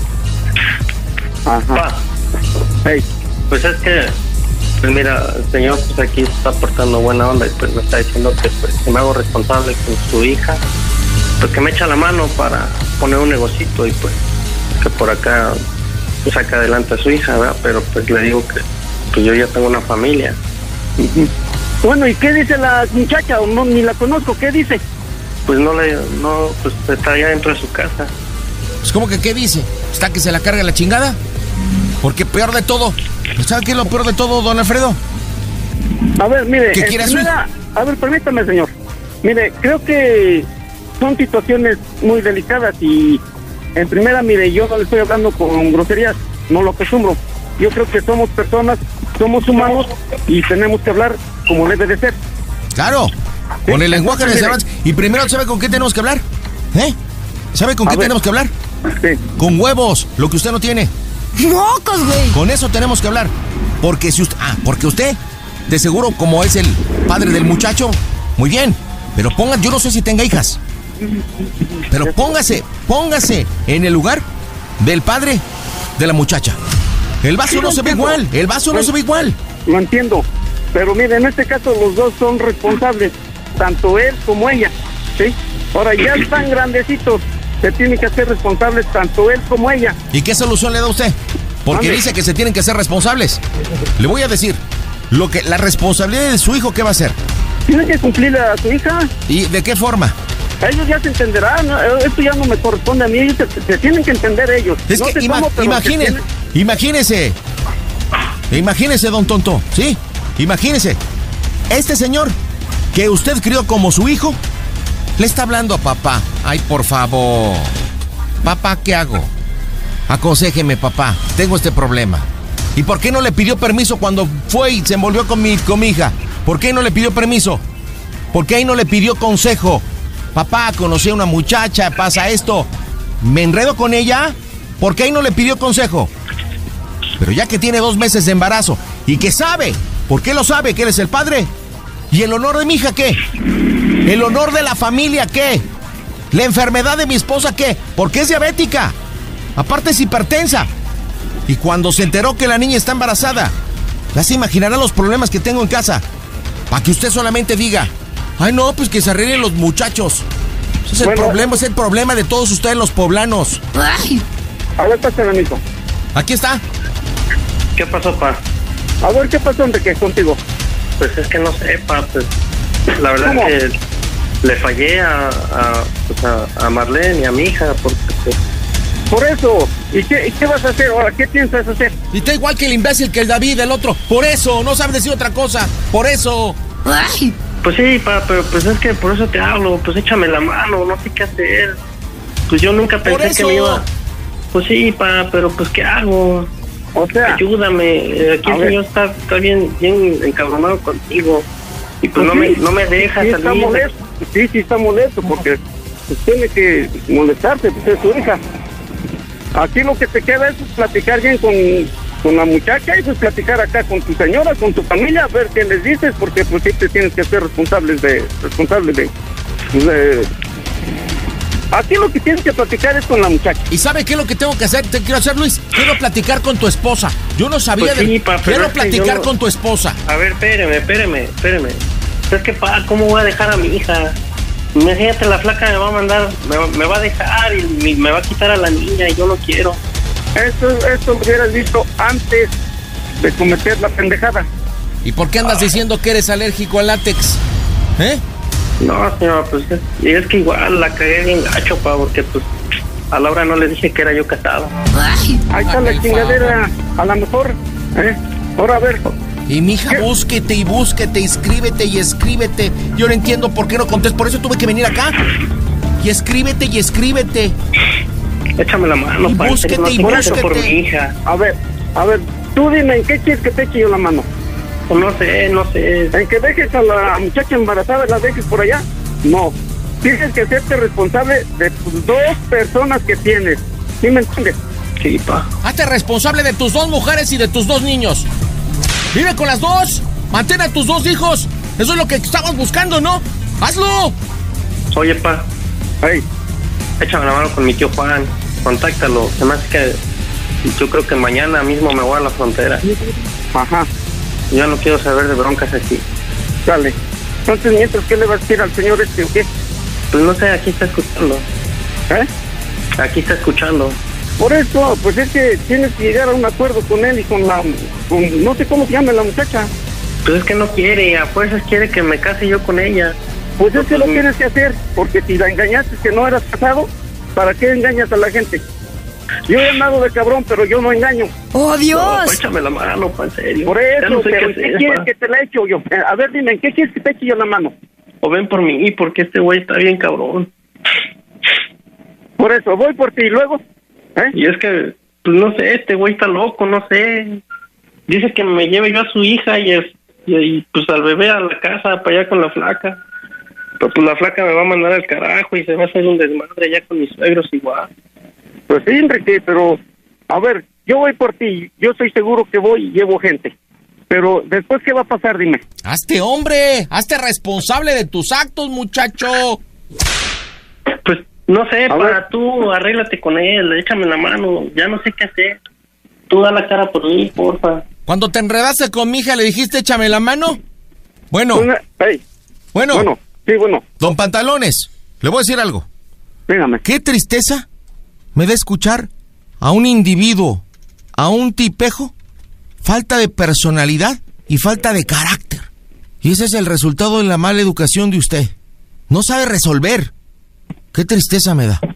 Ajá. Hey. Pues es que, pues mira, el señor pues aquí está portando buena onda y pues me está diciendo que pues si me hago responsable con su hija, pues que me echa la mano para poner un negocito y pues que por acá pues saca adelante a su hija, ¿verdad? Pero pues le digo que pues yo ya tengo una familia. Bueno, ¿y qué dice la muchacha? No, ni la conozco, ¿qué dice? Pues pues está allá dentro de su casa. Pues ¿cómo que qué dice? ¿Está que se la carga la chingada? Porque peor de todo, ¿sabe qué es lo peor de todo, don Alfredo? A ver, mire, ¿qué quiere a ver, permítame, señor. Mire, creo que son situaciones muy delicadas y en primera, mire, yo no le estoy hablando con groserías, no lo acostumbro. Yo creo que somos personas, somos humanos y tenemos que hablar como debe de ser. Claro, ¿sí? Con el lenguaje de cervantes. Y primero, ¿sabe con qué tenemos que hablar? ¿Sabe con qué tenemos que hablar? Sí. Con huevos, lo que usted no tiene. ¡Mocos, güey! Con eso tenemos que hablar. Porque si usted, porque usted, de seguro, como es el padre del muchacho, muy bien. Pero yo no sé si tenga hijas. Pero póngase en el lugar del padre de la muchacha. El vaso no se ve igual, Lo entiendo, pero mire, en este caso los dos son responsables, tanto él como ella, ¿sí? Ahora ya están grandecitos, se tienen que hacer responsables tanto él como ella. ¿Y qué solución le da usted? Porque dice que se tienen que hacer responsables. Le voy a decir, la responsabilidad de su hijo, ¿qué va a hacer? Tiene que cumplirle a su hija. ¿Y de qué forma? Ellos ya se entenderán, esto ya no me corresponde a mí, ellos se tienen que entender ellos. Es que imagínese, don Tonto, ¿sí? Imagínese, este señor que usted crió como su hijo, le está hablando a papá. Ay, por favor, papá, ¿qué hago? Aconséjeme, papá, tengo este problema. ¿Y por qué no le pidió permiso cuando fue y se envolvió con mi hija? ¿Por qué no le pidió permiso? ¿Por qué ahí no le pidió consejo? Papá, conocí a una muchacha, pasa esto. ¿Me enredo con ella? ¿Por qué ahí no le pidió consejo? Pero ya que tiene 2 meses de embarazo y que sabe, ¿por qué lo sabe? Que eres el padre. ¿Y el honor de mi hija qué? ¿El honor de la familia qué? ¿La enfermedad de mi esposa qué? Porque es diabética. Aparte es hipertensa. Y cuando se enteró que la niña está embarazada, ya se imaginará los problemas que tengo en casa. Para que usted solamente diga, ay no, pues que se arreglen los muchachos. Ese es el problema de todos ustedes los poblanos. Ay. A ver, pásale, amigo. Aquí está. ¿Qué pasó, pa? A ver, ¿qué pasó, Enrique, contigo? Pues es que no sé, pa, pues la verdad es que le fallé a Marlene y a mi hija, porque pues... Por eso, ¿y qué vas a hacer ahora? ¿Qué piensas hacer? Y está igual que el imbécil, que el David, el otro. Por eso, no sabe decir otra cosa. Por eso. Ay. Pues sí, pa, pero pues es que por eso te hablo. Pues échame la mano, no sé qué hacer. Pues yo nunca pensé que me iba... Pues sí, pa, pero pues ¿qué hago? O sea... Ayúdame, aquí el señor está bien encabronado contigo. Y pues no me deja salir. Está molesto. Sí, está molesto, porque pues, tiene que molestarse, pues es su hija. Aquí lo que te queda es platicar bien con la muchacha y pues platicar acá con tu señora, con tu familia, a ver qué les dices, porque pues sí te tienes que ser responsable de aquí lo que tienes que platicar es con la muchacha. ¿Y sabe qué es lo que tengo que hacer? Te quiero hacer, Luis. Quiero platicar con tu esposa. Yo no sabía pues sí, quiero platicar con tu esposa. A ver, espéreme. Es que, pa, ¿cómo voy a dejar a mi hija? Imagínate, la flaca me va a mandar, me va a dejar y me va a quitar a la niña y yo no quiero. Esto lo hubieras visto antes de cometer la pendejada. ¿Y por qué andas diciendo que eres alérgico al látex? No, señora, pues es que igual la cagué bien gacho, pa, porque pues a Laura no le dije que era yo casado. Ahí está la chingadera, a lo mejor, Ahora a ver, Y mija, búsquete, escríbete. Yo no entiendo por qué no contestas, por eso tuve que venir acá. Y escríbete. Échame la mano, búsquete. Por mi hija. A ver, tú dime, ¿en qué quieres que te eche yo la mano? Pues no sé. ¿En que dejes a la muchacha embarazada y la dejes por allá? No. Tienes que hacerte responsable de tus 2 personas que tienes. ¿Sí me entiendes? Sí, pa. Hazte responsable de tus 2 mujeres y de tus 2 niños. Vive con las 2. Mantén a tus 2 hijos. Eso es lo que estabas buscando, ¿no? ¡Hazlo! Oye, pa. Hey. Échame la mano con mi tío Juan. Contáctalo. Además que yo creo que mañana mismo me voy a la frontera. Ajá. Yo no quiero saber de broncas aquí. Dale. Entonces, mientras, ¿qué le vas a decir al señor este o qué? Pues no sé, aquí está escuchando. Aquí está escuchando. Por eso, pues es que tienes que llegar a un acuerdo con él y con no sé cómo se llama la muchacha. Pues es que no quiere, a fuerzas quiere que me case yo con ella. Pues es que lo tienes que hacer, porque si la engañaste que no eras casado, ¿para qué engañas a la gente? Yo he andado de cabrón, pero yo no engaño. ¡Oh, Dios! No, pues échame la mano, pa, en serio. Por eso, no sé pero ¿qué quieres que te la eche yo? A ver, dime, ¿en qué quieres que te eche yo la mano? O ven por mí, porque este güey está bien cabrón. Por eso, voy por ti, y luego... Y es que, pues no sé, este güey está loco, no sé. Dice que me lleve yo a su hija y pues al bebé a la casa, para allá con la flaca. Pero pues la flaca me va a mandar al carajo y se va a hacer un desmadre allá con mis suegros igual. Pues sí, Enrique, pero, a ver, yo voy por ti, yo estoy seguro que voy y llevo gente. Pero después, ¿qué va a pasar? Dime. Hazte hombre, hazte responsable de tus actos, muchacho. Pues no sé, tú arréglate con él, échame la mano, ya no sé qué hacer. Tú da la cara por mí, porfa. Cuando te enredaste con mi hija, ¿le dijiste échame la mano? Bueno. Bueno. Sí, bueno. Don Pantalones, le voy a decir algo. Dígame. Qué tristeza me da escuchar a un individuo, a un tipejo, falta de personalidad y falta de carácter. Y ese es el resultado de la mala educación de usted. No sabe resolver. Qué tristeza me da.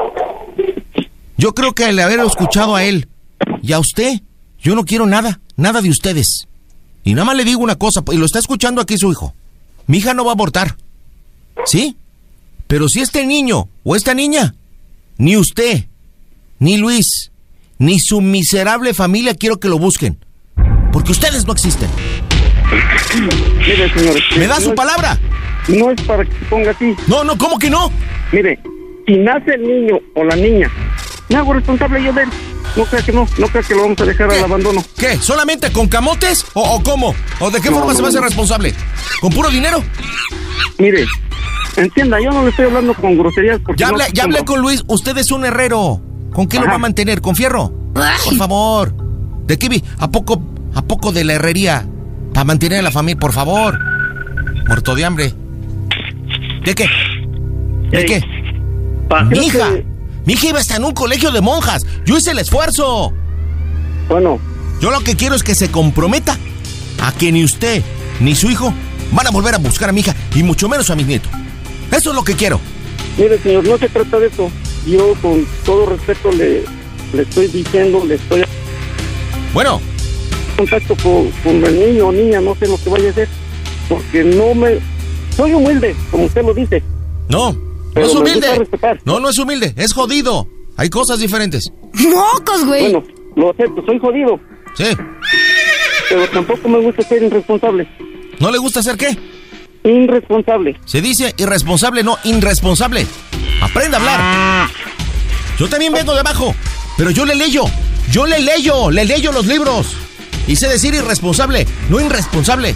Yo creo que al haber escuchado a él y a usted, yo no quiero nada de ustedes. Y nada más le digo una cosa, y lo está escuchando aquí su hijo. Mi hija no va a abortar. ¿Sí? Pero si este niño o esta niña, ni usted, ni Luis, ni su miserable familia quiero que lo busquen. Porque ustedes no existen. Mire, señores. ¿Me da su palabra? No es para que se ponga así. No, ¿cómo que no? Mire, si nace el niño o la niña, me hago responsable yo de él. No creas que lo vamos a dejar al abandono. ¿Qué? ¿Solamente con camotes? ¿O cómo? ¿O de qué forma se va a hacer responsable? ¿Con puro dinero? Mire, entienda, yo no le estoy hablando con groserías porque ya hablé con Luis, usted es un herrero. ¿Con qué lo va a mantener? ¿Con fierro? Por favor. ¿De qué vi? ¿A poco de la herrería? Para mantener a la familia, por favor. Muerto de hambre. ¿De qué? ¿De qué? Mi hija iba hasta en un colegio de monjas. Yo hice el esfuerzo. Bueno. Yo lo que quiero es que se comprometa a que ni usted ni su hijo van a volver a buscar a mi hija y mucho menos a mis nietos. Eso es lo que quiero. Mire, señor, no se trata de eso. Yo con todo respeto le estoy diciendo, Bueno. Contacto con el niño o niña, no sé lo que vaya a hacer. Porque soy humilde, como usted lo dice. No es humilde. No es humilde, es jodido. Hay cosas diferentes. ¡Mocos, güey! Bueno, lo acepto, soy jodido. Sí. Pero tampoco me gusta ser irresponsable. ¿No le gusta ser qué? Irresponsable. Se dice irresponsable, no irresponsable. Aprenda a hablar. Yo también vengo de abajo, pero yo le leyo los libros. Y sé decir irresponsable, no irresponsable.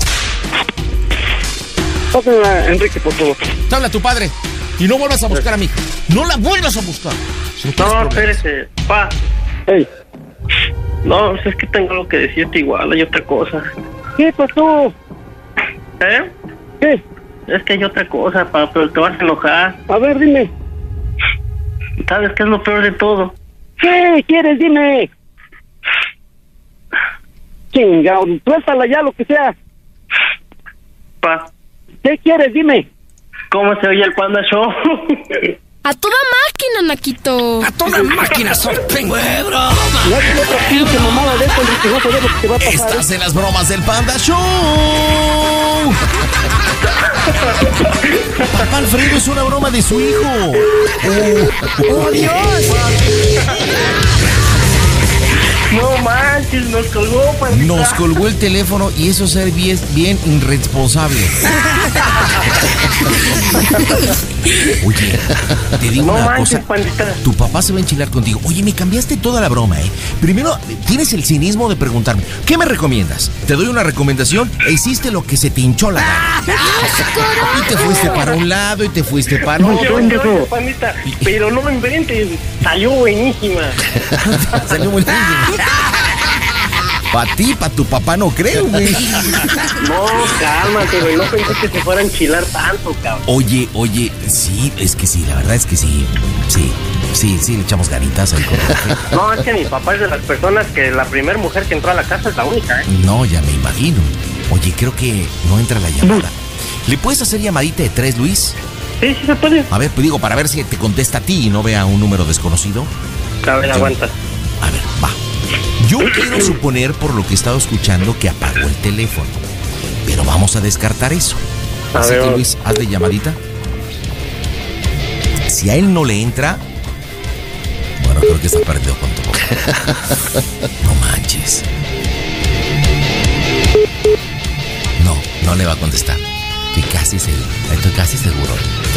Pásenla, Enrique, por favor. Te habla tu padre. Y no vuelvas a buscar a mi hija. No la vuelvas a buscar. No, espérese, pa. Hey. No, es que tengo algo que decirte igual, hay otra cosa. ¿Qué pasó? ¿Qué? Es que hay otra cosa, pa, pero te vas a enojar. A ver, dime. ¿Sabes qué es lo peor de todo? ¿Qué quieres? Dime. Chingado, suéltala ya, lo que sea. Pa. ¿Qué quieres? Dime. ¿Cómo se oye el Panda Show? A toda máquina, Naquito. A toda máquina, Sorpen. ¡Qué broma! Estás en las bromas del Panda Show. Papá Alfredo es una broma de su hijo. ¡Oh, Dios! No manches, nos colgó, Pandita. Nos colgó el teléfono y eso es ser bien irresponsable. Oye, te digo una cosa. Pandita. Tu papá se va a enchilar contigo. Oye, me cambiaste toda la broma, ¿eh? Primero, tienes el cinismo de preguntarme, ¿qué me recomiendas? Te doy una recomendación e hiciste lo que se te hinchó la gana. Y te fuiste para un lado y te fuiste para otro. Oye, Pandita, pero no me inventes. Salió buenísima. Salió buenísima. Para ti, para tu papá no creo, güey. No, cálmate, güey. No pensé que se fuera a enchilar tanto, cabrón. Oye, sí, es que sí, la verdad es que sí. Sí, le echamos ganitas al coraje. No, es que mi papá es de las personas que la primera mujer que entró a la casa es la única, ¿eh? No, ya me imagino. Oye, creo que no entra la llamada. ¿Le puedes hacer llamadita de 3, Luis? Sí, se puede. A ver, pues digo, para ver si te contesta a ti y no vea un número desconocido. A ver, aguanta. A ver, va. Yo quiero suponer, por lo que he estado escuchando, que apagó el teléfono. Pero vamos a descartar eso. Así que, Luis, hazle llamadita. Si a él no le entra... Bueno, creo que está perdido con tu papá. No manches. No le va a contestar. Estoy casi seguro.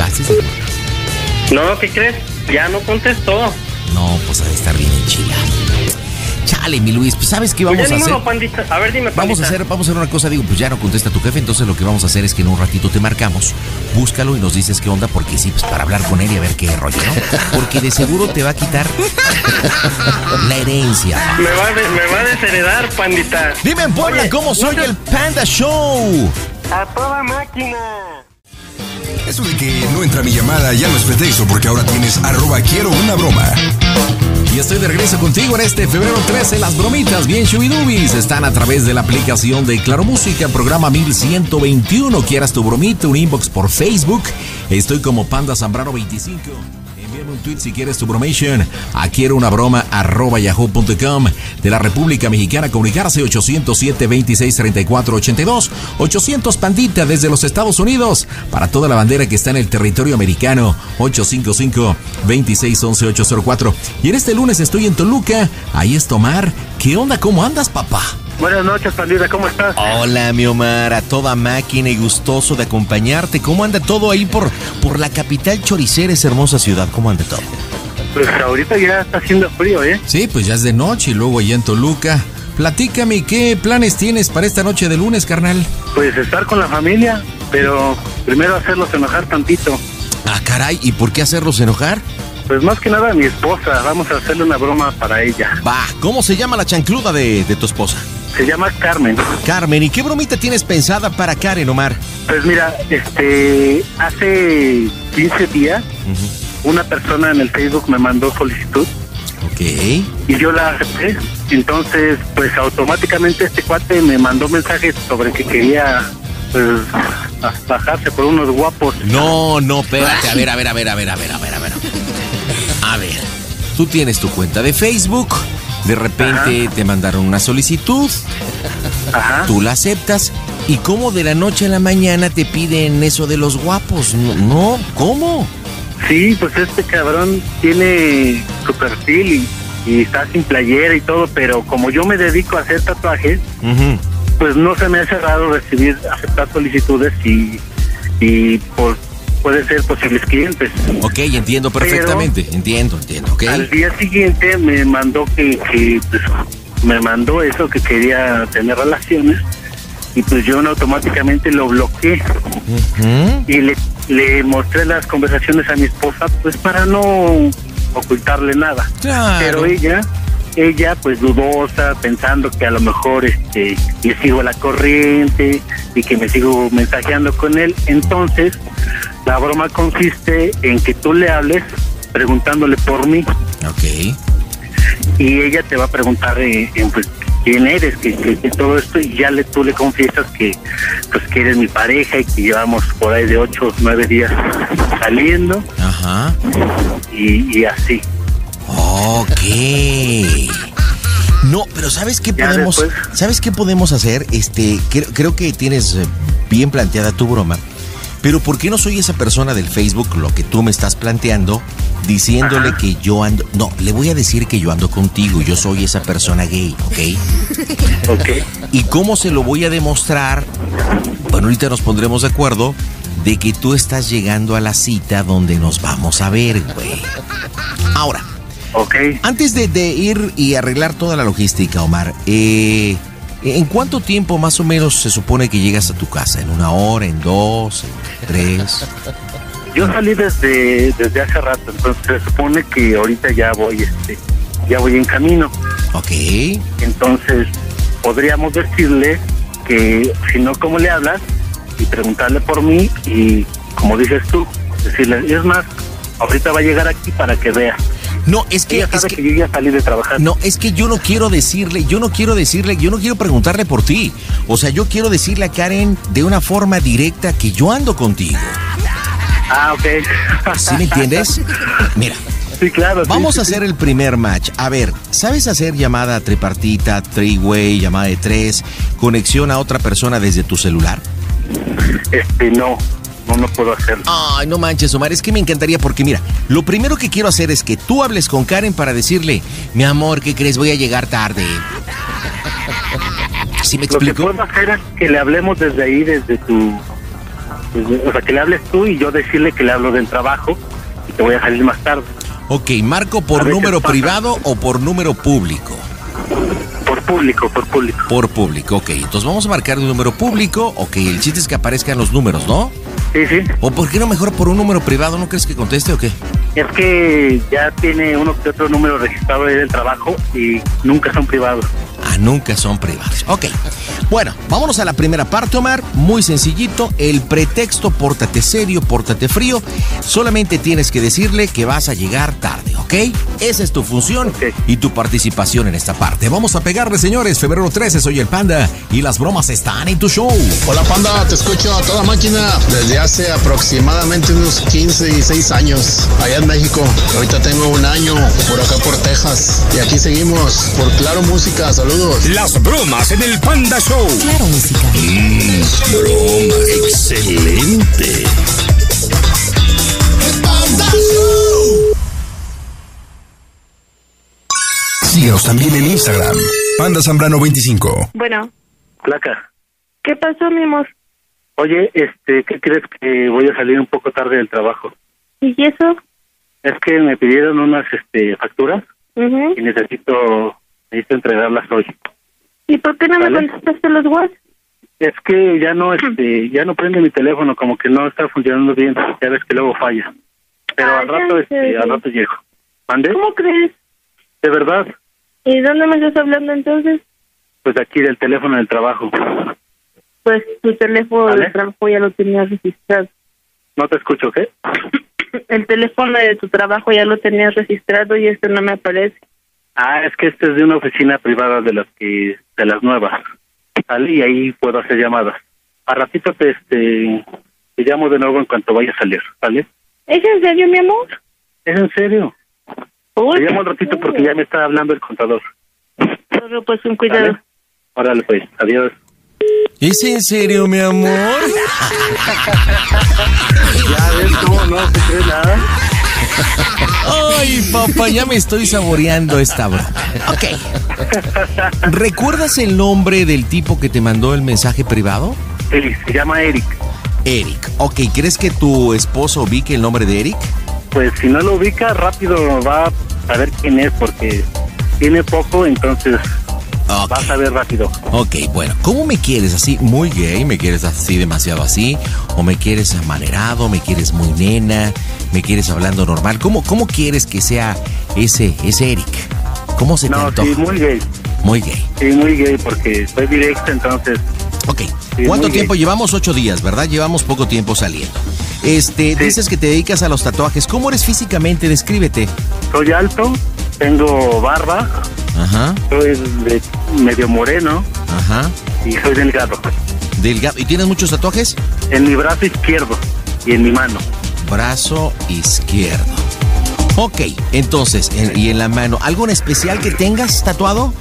No, ¿qué crees? Ya no contestó. No, pues ha de estar bien enchilado. Chale, mi Luis, pues ¿sabes qué vamos a hacer? Pandita. A ver, dime, Pandita. Vamos a hacer una cosa, digo, pues ya no contesta tu jefe, entonces lo que vamos a hacer es que en un ratito te marcamos, búscalo y nos dices qué onda, porque sí, pues para hablar con él y a ver qué rollo, ¿no? Porque de seguro te va a quitar la herencia. Me va a desheredar, Pandita. Dime en Puebla cómo soy el Panda Show. A toda máquina. Eso de que no entra mi llamada ya no es pretexto, porque ahora tienes @QuieroUnaBroma. Y estoy de regreso contigo en este febrero 13. Las bromitas bien chubidubis están a través de la aplicación de Claro Música, programa 1121. Quieras tu bromita, un inbox por Facebook. Estoy como Panda Zambrano 25. Envíame un tweet si quieres tu bromation a quierounabroma @yahoo.com. De la República Mexicana, comunicarse 807-2634-82. 800 Pandita desde los Estados Unidos. Para toda la bandera que está en el territorio americano, 855-2611-804. Y en este lunes estoy en Toluca. Ahí está Omar. ¿Qué onda? ¿Cómo andas, papá? Buenas noches, Pandita, ¿cómo estás? Hola, mi Omar, a toda máquina y gustoso de acompañarte. ¿Cómo anda todo ahí por la capital choricera, esa hermosa ciudad? ¿Cómo anda todo? Pues ahorita ya está haciendo frío, ¿eh? Sí, pues ya es de noche y luego allá en Toluca. Platícame, ¿qué planes tienes para esta noche de lunes, carnal? Pues estar con la familia, pero primero hacerlos enojar tantito. Ah, caray, ¿y por qué hacerlos enojar? Pues más que nada a mi esposa, vamos a hacerle una broma para ella. Va, ¿cómo se llama la chancluda de tu esposa? Se llama Carmen. Carmen, ¿y qué bromita tienes pensada para Karen, Omar? Pues mira, hace 15 días, una persona en el Facebook me mandó solicitud. Ok. Y yo la acepté. Entonces, pues automáticamente este cuate me mandó mensajes sobre que quería, pues, bajarse por unos guapos. No, espérate, a ver. A ver, tú tienes tu cuenta de Facebook, de repente te mandaron una solicitud, tú la aceptas, y ¿cómo de la noche a la mañana te piden eso de los guapos? No, ¿cómo? Sí, pues este cabrón tiene su perfil y está sin playera y todo, pero como yo me dedico a hacer tatuajes, pues no se me ha cerrado aceptar solicitudes y puede ser posibles clientes. Ok, entiendo perfectamente, pero entiendo, ok. Al día siguiente me mandó me mandó eso, que quería tener relaciones, y pues yo automáticamente lo bloqueé. Y le mostré las conversaciones a mi esposa, pues para no ocultarle nada. Claro. Pero ella pues dudosa, pensando que a lo mejor le sigo la corriente y que me sigo mensajeando con él. Entonces la broma consiste en que tú le hables preguntándole por mí. Ok. Y ella te va a preguntar pues quién eres, que todo esto, y ya tú le confiesas que pues que eres mi pareja y que llevamos por ahí de 8 o 9 días saliendo. Ajá. Y así. Ok. No, pero ¿sabes qué podemos? ¿Sabes qué podemos hacer? Creo que tienes bien planteada tu broma. Pero ¿por qué no soy esa persona del Facebook, lo que tú me estás planteando, diciéndole que yo ando... No, le voy a decir que yo ando contigo, yo soy esa persona gay, ¿ok? Ok. ¿Y cómo se lo voy a demostrar? Bueno, ahorita nos pondremos de acuerdo de que tú estás llegando a la cita donde nos vamos a ver, güey. Ahora, antes de ir y arreglar toda la logística, Omar, ¿en cuánto tiempo más o menos se supone que llegas a tu casa? ¿En 1 hora, en 2, en 3? Yo salí desde hace rato, entonces se supone que ahorita ya voy en camino. Ok. Entonces podríamos decirle que si no, ¿cómo le hablas? Y preguntarle por mí y, como dices tú, decirle, es más, ahorita va a llegar aquí para que vea. No, es que... Ella sabe que yo ya salí de trabajar. No, es que yo no quiero preguntarle por ti. O sea, yo quiero decirle a Karen de una forma directa que yo ando contigo. Ah, ok. ¿Sí me entiendes? Mira. Sí, claro. Vamos a hacer el primer match. A ver, ¿sabes hacer llamada tripartita, three-way, llamada de 3, conexión a otra persona desde tu celular? No puedo hacerlo. Ay, no manches, Omar, es que me encantaría porque mira, lo primero que quiero hacer es que tú hables con Karen para decirle, mi amor, ¿qué crees? Voy a llegar tarde. ¿Sí me explico? Lo que puedo hacer es que le hablemos desde ahí, o sea, que le hables tú y yo decirle que le hablo del trabajo y te voy a salir más tarde. Ok, ¿marco por número privado o por número público? Por público. Por público, ok. Entonces vamos a marcar un número público. Ok, el chiste es que aparezcan los números, ¿no? Sí. ¿O por qué no mejor por un número privado? ¿No crees que conteste o qué? Es que ya tiene uno que otro número registrado ahí del trabajo y nunca son privados. Ah, nunca son privados. Ok. Bueno, vámonos a la primera parte, Omar. Muy sencillito. El pretexto, pórtate serio, pórtate frío. Solamente tienes que decirle que vas a llegar tarde, ¿ok? Esa es tu función y tu participación en esta parte. Vamos a pegarle, señores. Febrero 13, soy el Panda y las bromas están en tu show. Hola, Panda. Te escucho a toda máquina desde hace aproximadamente unos 15 y 6 años allá en México. Ahorita tengo 1 año por acá por Texas y aquí seguimos por Claro Música. Saludos. Las bromas en el Panda Show. Claro Música. Broma excelente. El Panda Show. Síguenos también en Instagram. Panda Zambrano 25. Bueno. Placa. ¿Qué pasó, mi amor? Oye, ¿qué crees? Que voy a salir un poco tarde del trabajo. ¿Y eso? Es que me pidieron unas facturas y necesito entregarlas hoy. ¿Y por qué no me contestaste los WhatsApp? Es que ya no prende mi teléfono, como que no está funcionando bien, ya ves que luego falla. Pero al rato llego. ¿Mande? ¿Cómo crees? ¿De verdad? ¿Y dónde me estás hablando entonces? Pues aquí del teléfono del trabajo. Pues tu teléfono del trabajo ya lo tenías registrado. No te escucho, ¿qué? El teléfono de tu trabajo ya lo tenías registrado y este no me aparece. Ah, es que este es de una oficina privada de las nuevas. ¿Sale? Y ahí puedo hacer llamadas. A ratito te llamo de nuevo en cuanto vaya a salir, ¿vale? ¿Es en serio, mi amor? ¿Es en serio? Te llamo un ratito porque ya me está hablando el contador. Bueno, pues con cuidado. ¿Vale? Órale, pues, adiós. ¿Es en serio, mi amor? Ya ves cómo no se cree nada. Ay, papá, ya me estoy saboreando esta broma. Ok. ¿Recuerdas el nombre del tipo que te mandó el mensaje privado? Sí, se llama Eric. Eric. Ok, ¿crees que tu esposo ubique el nombre de Eric? Pues si no lo ubica, rápido va a saber quién es, porque tiene poco, entonces vas a ver rápido. Ok, bueno, ¿cómo me quieres? ¿Así muy gay? ¿Me quieres así demasiado así? ¿O me quieres amanerado? ¿Me quieres muy nena? ¿Me quieres hablando normal? ¿Cómo quieres que sea ese Eric? ¿Cómo se te antoja? Sí, muy gay. Muy gay. Sí, muy gay, porque soy directo, entonces... Ok. Sí, ¿cuánto tiempo llevamos? 8 días, ¿verdad? Llevamos poco tiempo saliendo. Dices que te dedicas a los tatuajes. ¿Cómo eres físicamente? Descríbete. Soy alto, tengo barba. Ajá. Soy medio moreno. Ajá. Y soy delgado. Delgado. ¿Y tienes muchos tatuajes? En mi brazo izquierdo y en mi mano. brazo izquierdo. Ok, entonces, y en la mano, ¿algo en especial que tengas tatuado?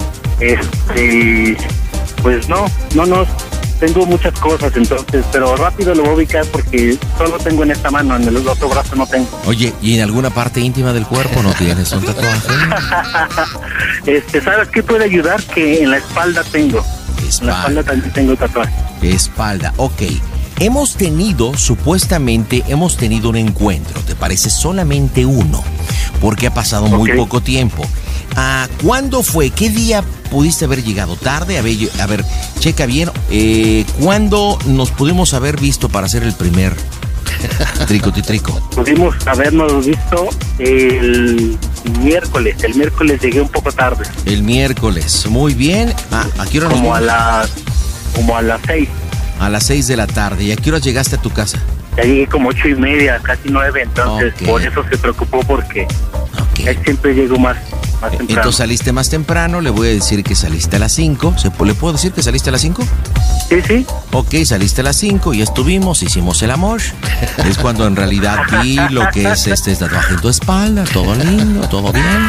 Pues no. Tengo muchas cosas, entonces, pero rápido lo voy a ubicar porque solo tengo en esta mano, en el otro brazo no tengo. Oye, ¿y en alguna parte íntima del cuerpo no tienes un tatuaje? ¿Sabes qué puede ayudar? Que en la espalda tengo. En la espalda también tengo tatuaje. Espalda, ok. Supuestamente hemos tenido un encuentro, ¿te parece? Solamente uno, porque ha pasado muy poco tiempo. ¿Cuándo fue? ¿Qué día pudiste haber llegado? ¿Tarde? A ver, checa bien. ¿Cuándo nos pudimos haber visto para hacer el primer tricotitrico? Pudimos habernos visto el miércoles. El miércoles llegué un poco tarde. El miércoles, muy bien. ¿A qué hora nos vimos? Como a las 6. A las 6 de la tarde. ¿Y a qué hora llegaste a tu casa? Ya llegué como 8:30, casi 9, entonces por eso se preocupó porque siempre llego más temprano. Entonces saliste más temprano, le voy a decir que saliste a las 5. ¿Le puedo decir que saliste a las 5? Sí. Ok, saliste a las 5 y estuvimos, hicimos el amor. Es cuando en realidad vi lo que es este tatuaje en tu espalda, todo lindo, todo bien.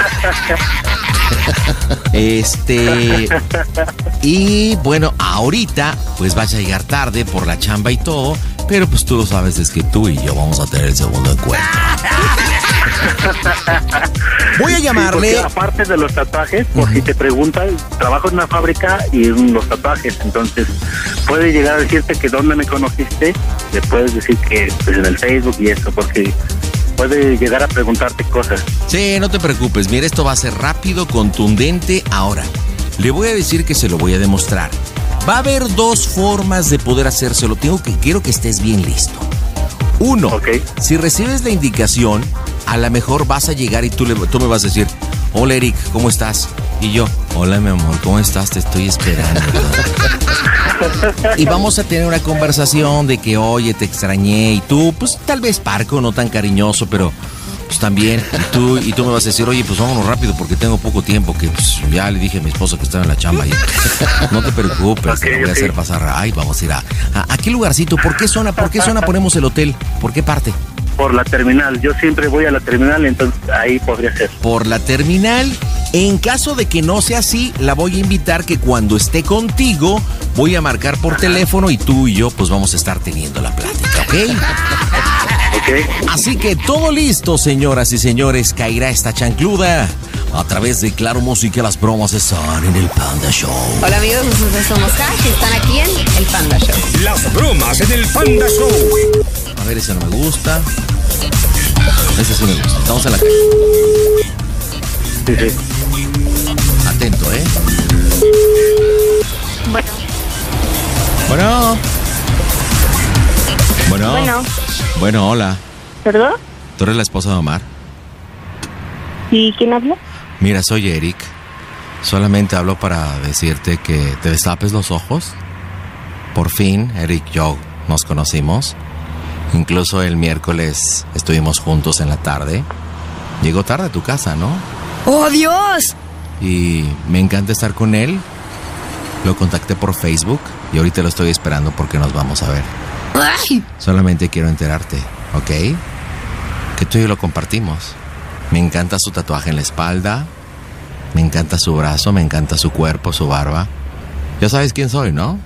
Y bueno, ahorita pues vas a llegar tarde por la chamba y todo, pero pues tú lo sabes, es que tú y yo vamos a tener el segundo encuentro. Voy a llamarle. Sí, aparte de los tatuajes, por si te preguntan, trabajo en una fábrica y en los tatuajes, entonces puede llegar a decirte que dónde me conociste, le puedes decir que pues en el Facebook y eso, porque puede llegar a preguntarte cosas. Sí, no te preocupes, mira, esto va a ser rápido, contundente. Ahora, le voy a decir que se lo voy a demostrar. Va a haber dos formas de poder hacérselo. Quiero que estés bien listo. Uno, si recibes la indicación, a lo mejor vas a llegar y tú me vas a decir: hola Eric, ¿cómo estás? Y yo: hola mi amor, ¿cómo estás? Te estoy esperando. Y vamos a tener una conversación de que, oye, te extrañé. Y tú, pues tal vez parco, no tan cariñoso, pero pues también. Y tú me vas a decir: oye, pues vámonos rápido porque tengo poco tiempo, que pues ya le dije a mi esposo que estaba en la chamba. Y no te preocupes, te lo voy a hacer pasar. Ay, vamos a ir a qué lugarcito. ¿Por qué zona ponemos el hotel? ¿Por qué parte? Por la terminal. Yo siempre voy a la terminal, entonces ahí podría ser. Por la terminal. En caso de que no sea así, la voy a invitar que cuando esté contigo, voy a marcar por teléfono y tú y yo pues vamos a estar teniendo la plática, ¿ok? Así que todo listo, señoras y señores. Caerá esta chancluda a través de Claro Música. Las bromas están en el Panda Show. Hola amigos, nosotros somos Cash y están aquí en el Panda Show. Las bromas en el Panda Show. A ver, ese no me gusta. Ese sí me gusta. Estamos en la calle. Sí. Atento, ¿eh? Bueno, hola. ¿Perdón? ¿Tú eres la esposa de Omar? ¿Y quién habla? Mira, soy Eric. Solamente hablo para decirte que te destapes los ojos. Por fin, Eric y yo nos conocimos. Incluso el miércoles estuvimos juntos en la tarde. Llegó tarde a tu casa, ¿no? ¡Oh, Dios! Y me encanta estar con él. Lo contacté por Facebook y ahorita lo estoy esperando porque nos vamos a ver. ¡Ay! Solamente quiero enterarte, ¿ok? Que tú y yo lo compartimos. Me encanta su tatuaje en la espalda. Me encanta su brazo, me encanta su cuerpo, su barba. Ya sabes quién soy, ¿no?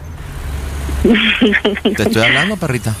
¿Te estoy hablando, perrita?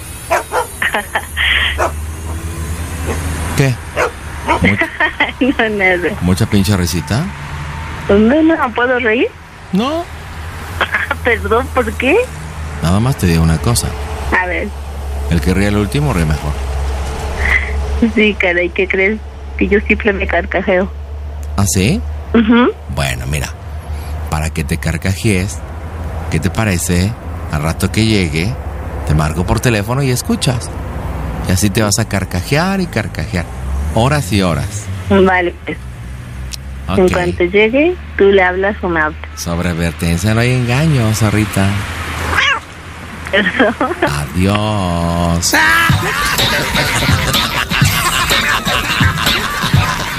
¿Qué? No, nada. ¿Mucha pinche risita? No puedo reír. No. Perdón, ¿por qué? Nada más te digo una cosa. A ver. El que ríe el último ríe mejor. Sí, caray, ¿qué crees? Que yo siempre me carcajeo. ¿Ah, sí? Uh-huh. Bueno, mira, para que te carcajees, ¿qué te parece? Al rato que llegue, te marco por teléfono y escuchas. Y así te vas a carcajear y carcajear. Horas y horas. Vale, pues. Okay. En cuanto llegue, tú le hablas o me hablas. Sobre advertencia no hay engaño, zorrita. Perdón. Adiós.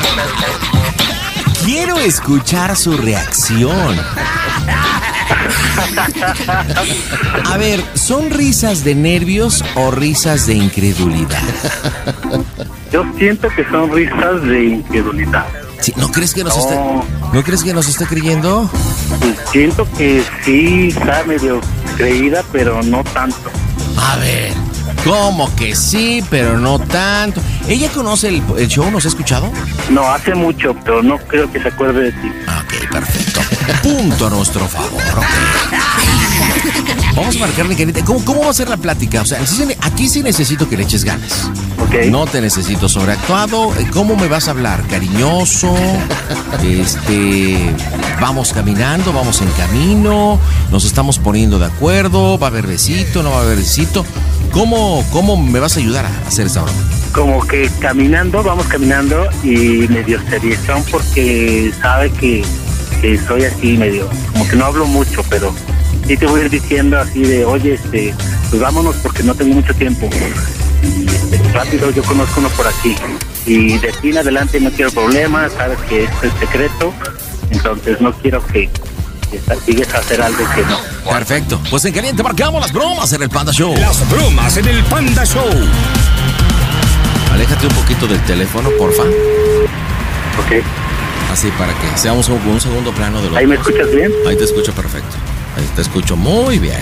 Quiero escuchar su reacción. A ver, ¿son risas de nervios o risas de incredulidad? Yo siento que son risas de incredulidad. Sí, ¿no crees que nos esté creyendo? Pues siento que sí está medio creída, pero no tanto. A ver, ¿cómo que sí, pero no tanto? ¿Ella conoce el show? ¿Nos ha escuchado? No, hace mucho, pero no creo que se acuerde de ti. Ok, perfecto. Punto a nuestro favor, ok. Vamos a marcarle, Carita. ¿Cómo va a ser la plática? O sea, aquí sí necesito que le eches ganas. Okay. No te necesito sobreactuado. ¿Cómo me vas a hablar? ¿Cariñoso? Vamos caminando, vamos en camino, nos estamos poniendo de acuerdo, ¿va a haber besito, no va a haber besito? ¿Cómo me vas a ayudar a hacer esa broma? Como que vamos caminando y medio seriezón porque sabe que soy así medio, como que no hablo mucho, pero sí te voy a ir diciendo así de, oye, pues vámonos porque no tengo mucho tiempo. Y rápido, yo conozco uno por aquí. Y de aquí en adelante no quiero problemas, sabes que esto es secreto, entonces no quiero que sigues a hacer algo que no. Perfecto, pues en caliente marcamos las bromas en el Panda Show. Las bromas en el Panda Show. Aléjate un poquito del teléfono, porfa. Ok. Así para que seamos un segundo plano de los ¿Ahí me escuchas bien? Ahí te escucho perfecto. Ahí te escucho muy bien.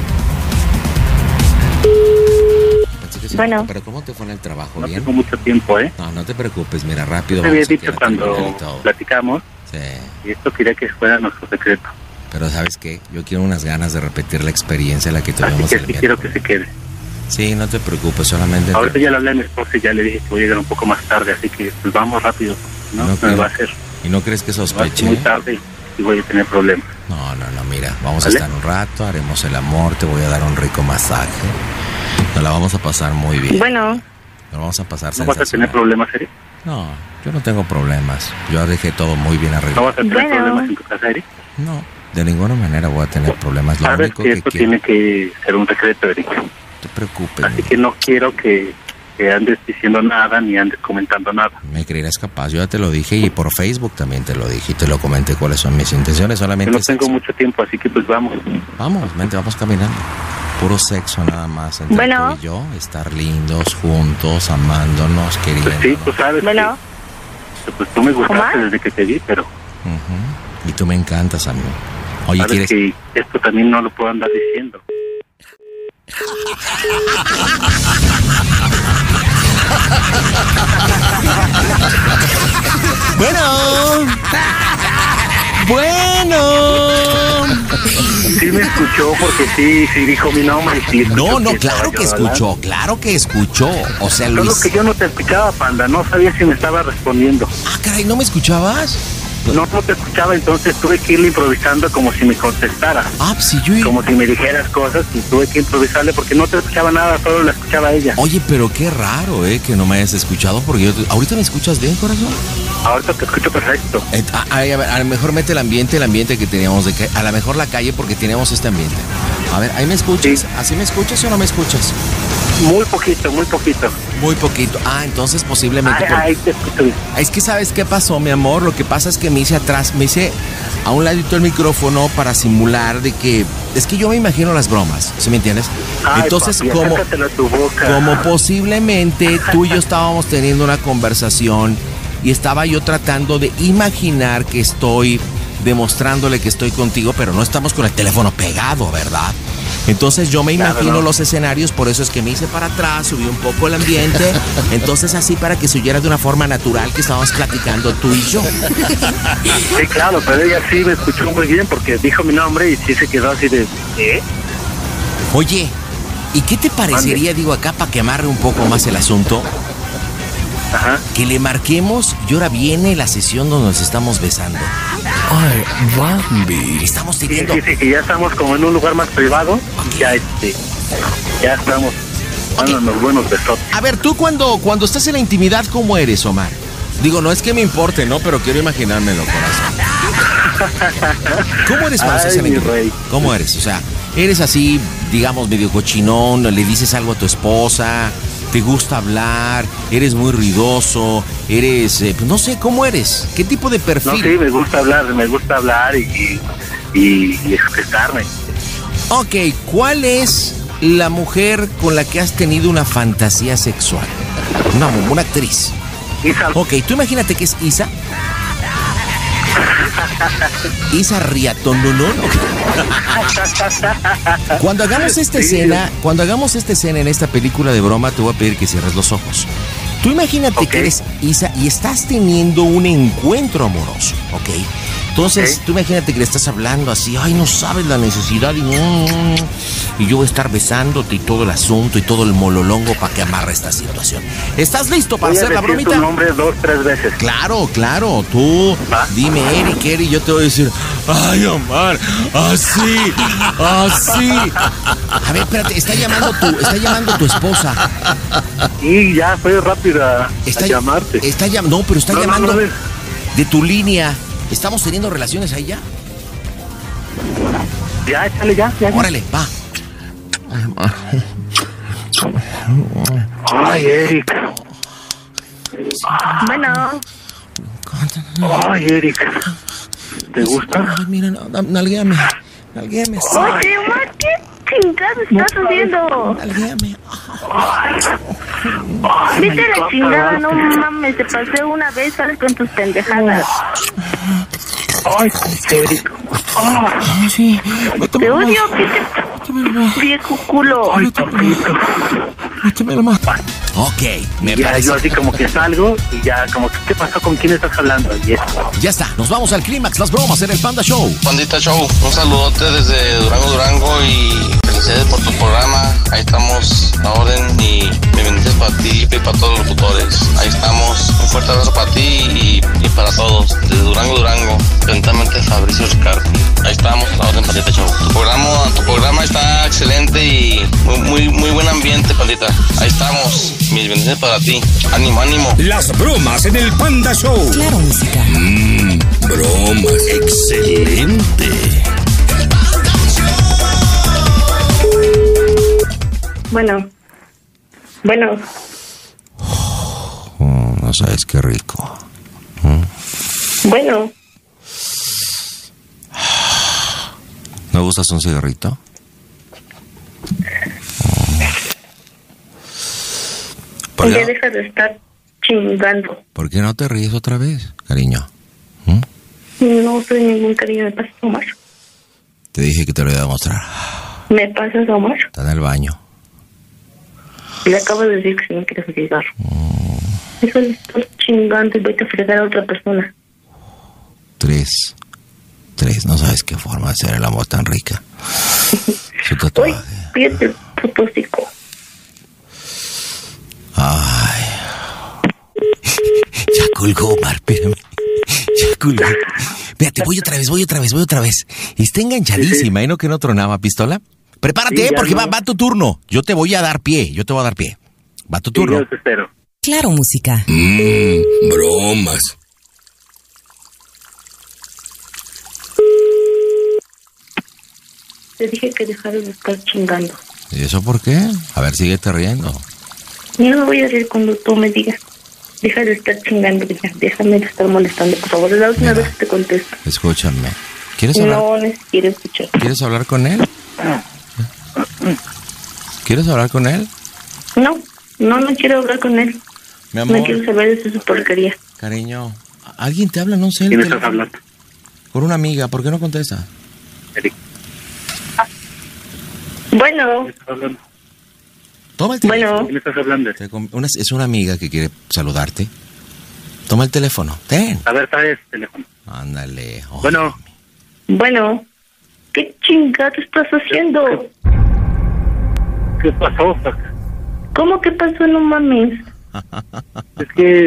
Bueno. Pero ¿cómo te fue en el trabajo? No ¿Bien? tengo mucho tiempo, ¿eh? No te preocupes, mira, rápido. Te había dicho cuando platicamos. Sí. Y esto quería que fuera nuestro secreto. Pero ¿sabes qué? Yo quiero unas ganas de repetir la experiencia a la que tuvimos. Así que sí quiero que se quede. Sí, no te preocupes, solamente... Ahorita ya le hablé a mi esposa y ya le dije que voy a llegar un poco más tarde, así que pues vamos rápido, ¿no? No me va a hacer. ¿Y no crees que sospeche? Muy tarde y voy a tener problemas. No, mira, vamos a estar un rato, haremos el amor, te voy a dar un rico masaje. Nos la vamos a pasar muy bien. Bueno. Nos vamos a pasar ¿No vas a tener problemas, Eric? No, yo no tengo problemas. Yo dejé todo muy bien arreglado. ¿No vas a tener problemas en tu casa, Eric? No, de ninguna manera voy a tener problemas. Lo Sabes único que esto tiene que ser un secreto, Eric. No te preocupes. Así que no quiero que andes diciendo nada ni andes comentando nada. Me creerás capaz, yo ya te lo dije y por Facebook también te lo dije y te lo comenté cuáles son mis intenciones, solamente... Yo no tengo mucho tiempo, así que pues vamos. Vamos caminando. Puro sexo nada más entre tú y yo, estar lindos, juntos, amándonos, queriendo. Pues sí, tú sabes que, pues tú me gustaste desde que te vi, pero... Y tú me encantas a mí. Oye, sabes que esto también no lo puedo andar diciendo. Bueno. Sí me escuchó porque sí dijo mi nombre. Sí, no, claro que escuchó. O sea, Luis. Solo que yo no te escuchaba, Panda, no sabía si me estaba respondiendo. Ah, caray, ¿no me escuchabas? No te escuchaba, entonces tuve que irle improvisando como si me contestara. Ah, pues sí, como si me dijeras cosas y tuve que improvisarle porque no te escuchaba nada, solo la escuchaba ella. Oye, pero qué raro, que no me hayas escuchado porque ¿ahorita me escuchas bien, corazón? Ahorita te escucho perfecto. A ver, a lo mejor mete el ambiente que teníamos a lo mejor la calle porque teníamos este ambiente. A ver, ¿ahí me escuchas? Sí. ¿Así me escuchas o no me escuchas? Muy poquito. Muy poquito. Ah, entonces posiblemente... Ahí te escucho bien. Es que ¿sabes qué pasó, mi amor? Lo que pasa es que me hice a un ladito el micrófono para simular de que... Es que yo me imagino las bromas, ¿sí me entiendes? Entonces, papi, como posiblemente tú y yo estábamos teniendo una conversación y estaba yo tratando de imaginar que estoy demostrándole que estoy contigo, pero no estamos con el teléfono pegado, ¿verdad? Entonces yo me imagino los escenarios, por eso es que me hice para atrás, subí un poco el ambiente, entonces así para que se oyera de una forma natural que estábamos platicando tú y yo. Sí, claro, pero ella sí me escuchó muy bien porque dijo mi nombre y sí se quedó así de... Oye, ¿y qué te parecería, digo acá, para que amarre un poco más el asunto? Ajá. Que le marquemos y ahora viene la sesión donde nos estamos besando. Ay, Bambi. Estamos teniendo... Sí, que ya estamos como en un lugar más privado. Okay. Ya estamos dando unos buenos besotes. A ver, tú cuando estás en la intimidad, ¿cómo eres, Omar? Digo, no es que me importe, ¿no? Pero quiero imaginármelo, corazón. ¿Cómo eres cuando estás en la intimidad? ¿Cómo eres? O sea, ¿eres así, digamos, medio cochinón? ¿Le dices algo a tu esposa? ¿Te gusta hablar? ¿Eres muy ruidoso? ¿Eres, pues no sé, cómo eres? ¿Qué tipo de perfil? No, sí, me gusta hablar y expresarme. Ok, ¿cuál es la mujer con la que has tenido una fantasía sexual? Una actriz. Isa. Ok, tú imagínate que es Isa. Isa Riatón, ¿no? Cuando hagamos esta escena en esta película de broma, te voy a pedir que cierres los ojos. Tú imagínate que eres Isa y estás teniendo un encuentro amoroso, ¿ok? Entonces, tú imagínate que le estás hablando así, ay, no sabes la necesidad y yo voy a estar besándote y todo el asunto y todo el mololongo para que amarre esta situación. ¿Estás listo para hacer la bromita? Tu nombre 2, 3 veces. Claro, tú dime Eric, y yo te voy a decir, ay, Omar, así. A ver, espérate, está llamando tu esposa. Y ya fue rápida a llamarte. Está llamando de tu línea. ¿Estamos teniendo relaciones ahí ya? Ya, échale, ya. Órale, va. Ay, Eric. Bueno. Ay, Eric. ¿Te gusta? Ay, mira, nalguéame. Oye, Omar, ¿qué chingados estás haciendo? Nalguéame. Viste la chingada, no mames, te pasé una vez, sales con tus pendejadas. Ay, Eric. Sí. Te odio, viejo culo. Ay, papito. Méteme la mano. Ok, me ya, parece. Yo así como que salgo y ya como que, ¿qué pasó? ¿Con quién estás hablando? Y eso. Ya está, nos vamos al clímax, las bromas en el Panda Show. Pandita Show, un saludote desde Durango y felicidades por tu programa. Ahí estamos a orden y me bendices para ti y para todos los locutores. Ahí estamos, un fuerte abrazo para ti y para todos. Desde Durango, atentamente Fabricio Ricardo. Ahí estamos a orden, Pandita Show. Tu programa está excelente y muy buen ambiente, Pandita. Ahí estamos. Mis bendiciones para ti. Ánimo. Las bromas en el Panda Show. Claro, música. Bromas. Excelente. Bueno. No sabes qué rico. Bueno. ¿Me gustas un cigarrito? Ya deja de estar chingando. ¿Por qué no te ríes otra vez, cariño? No soy ningún cariño, ¿me pasas, Omar? Te dije que te lo iba a mostrar. ¿Me pasas, Omar? Está en el baño. Le acabo de decir que si no quieres llegar. Eso de estar chingando y vete a fregar a otra persona. 3, no sabes qué forma de hacer el amor tan rica. Su tatuaje. Uy, fíjate el puto hocico. Ay. Ya colgó, Omar, espérame. Ya colgó. Espérate, voy otra vez. Está enganchadísima, ¿eh? ¿No que no tronaba, pistola? Prepárate, sí, porque no. va tu turno. Yo te voy a dar pie. Va tu turno. Yo te espero. Claro, música. Bromas. Te dije que dejaras de estar chingando. ¿Y eso por qué? A ver, síguete riendo. Yo no voy a reír cuando tú me digas. Deja de estar chingando, déjame de estar molestando, por favor. La última vez que te contesto. Escúchame. ¿Quieres hablar? No, no quiero escuchar. ¿Quieres hablar con él? ¿Quieres hablar con él? No quiero hablar con él. Mi amor. No quiero saber de su porquería. Cariño, alguien te habla, no sé. ¿Quién estás hablando? Con una amiga, ¿por qué no contesta? Eric. Bueno. ¿Quién estás hablando? Toma el teléfono. Bueno. ¿Quién estás hablando? Es una amiga que quiere saludarte. Toma el teléfono. Ten. A ver, trae el teléfono. Ándale. Oh. Bueno. ¿Qué chingado estás haciendo? ¿Qué pasó? ¿Cómo que pasó? No mames. Es que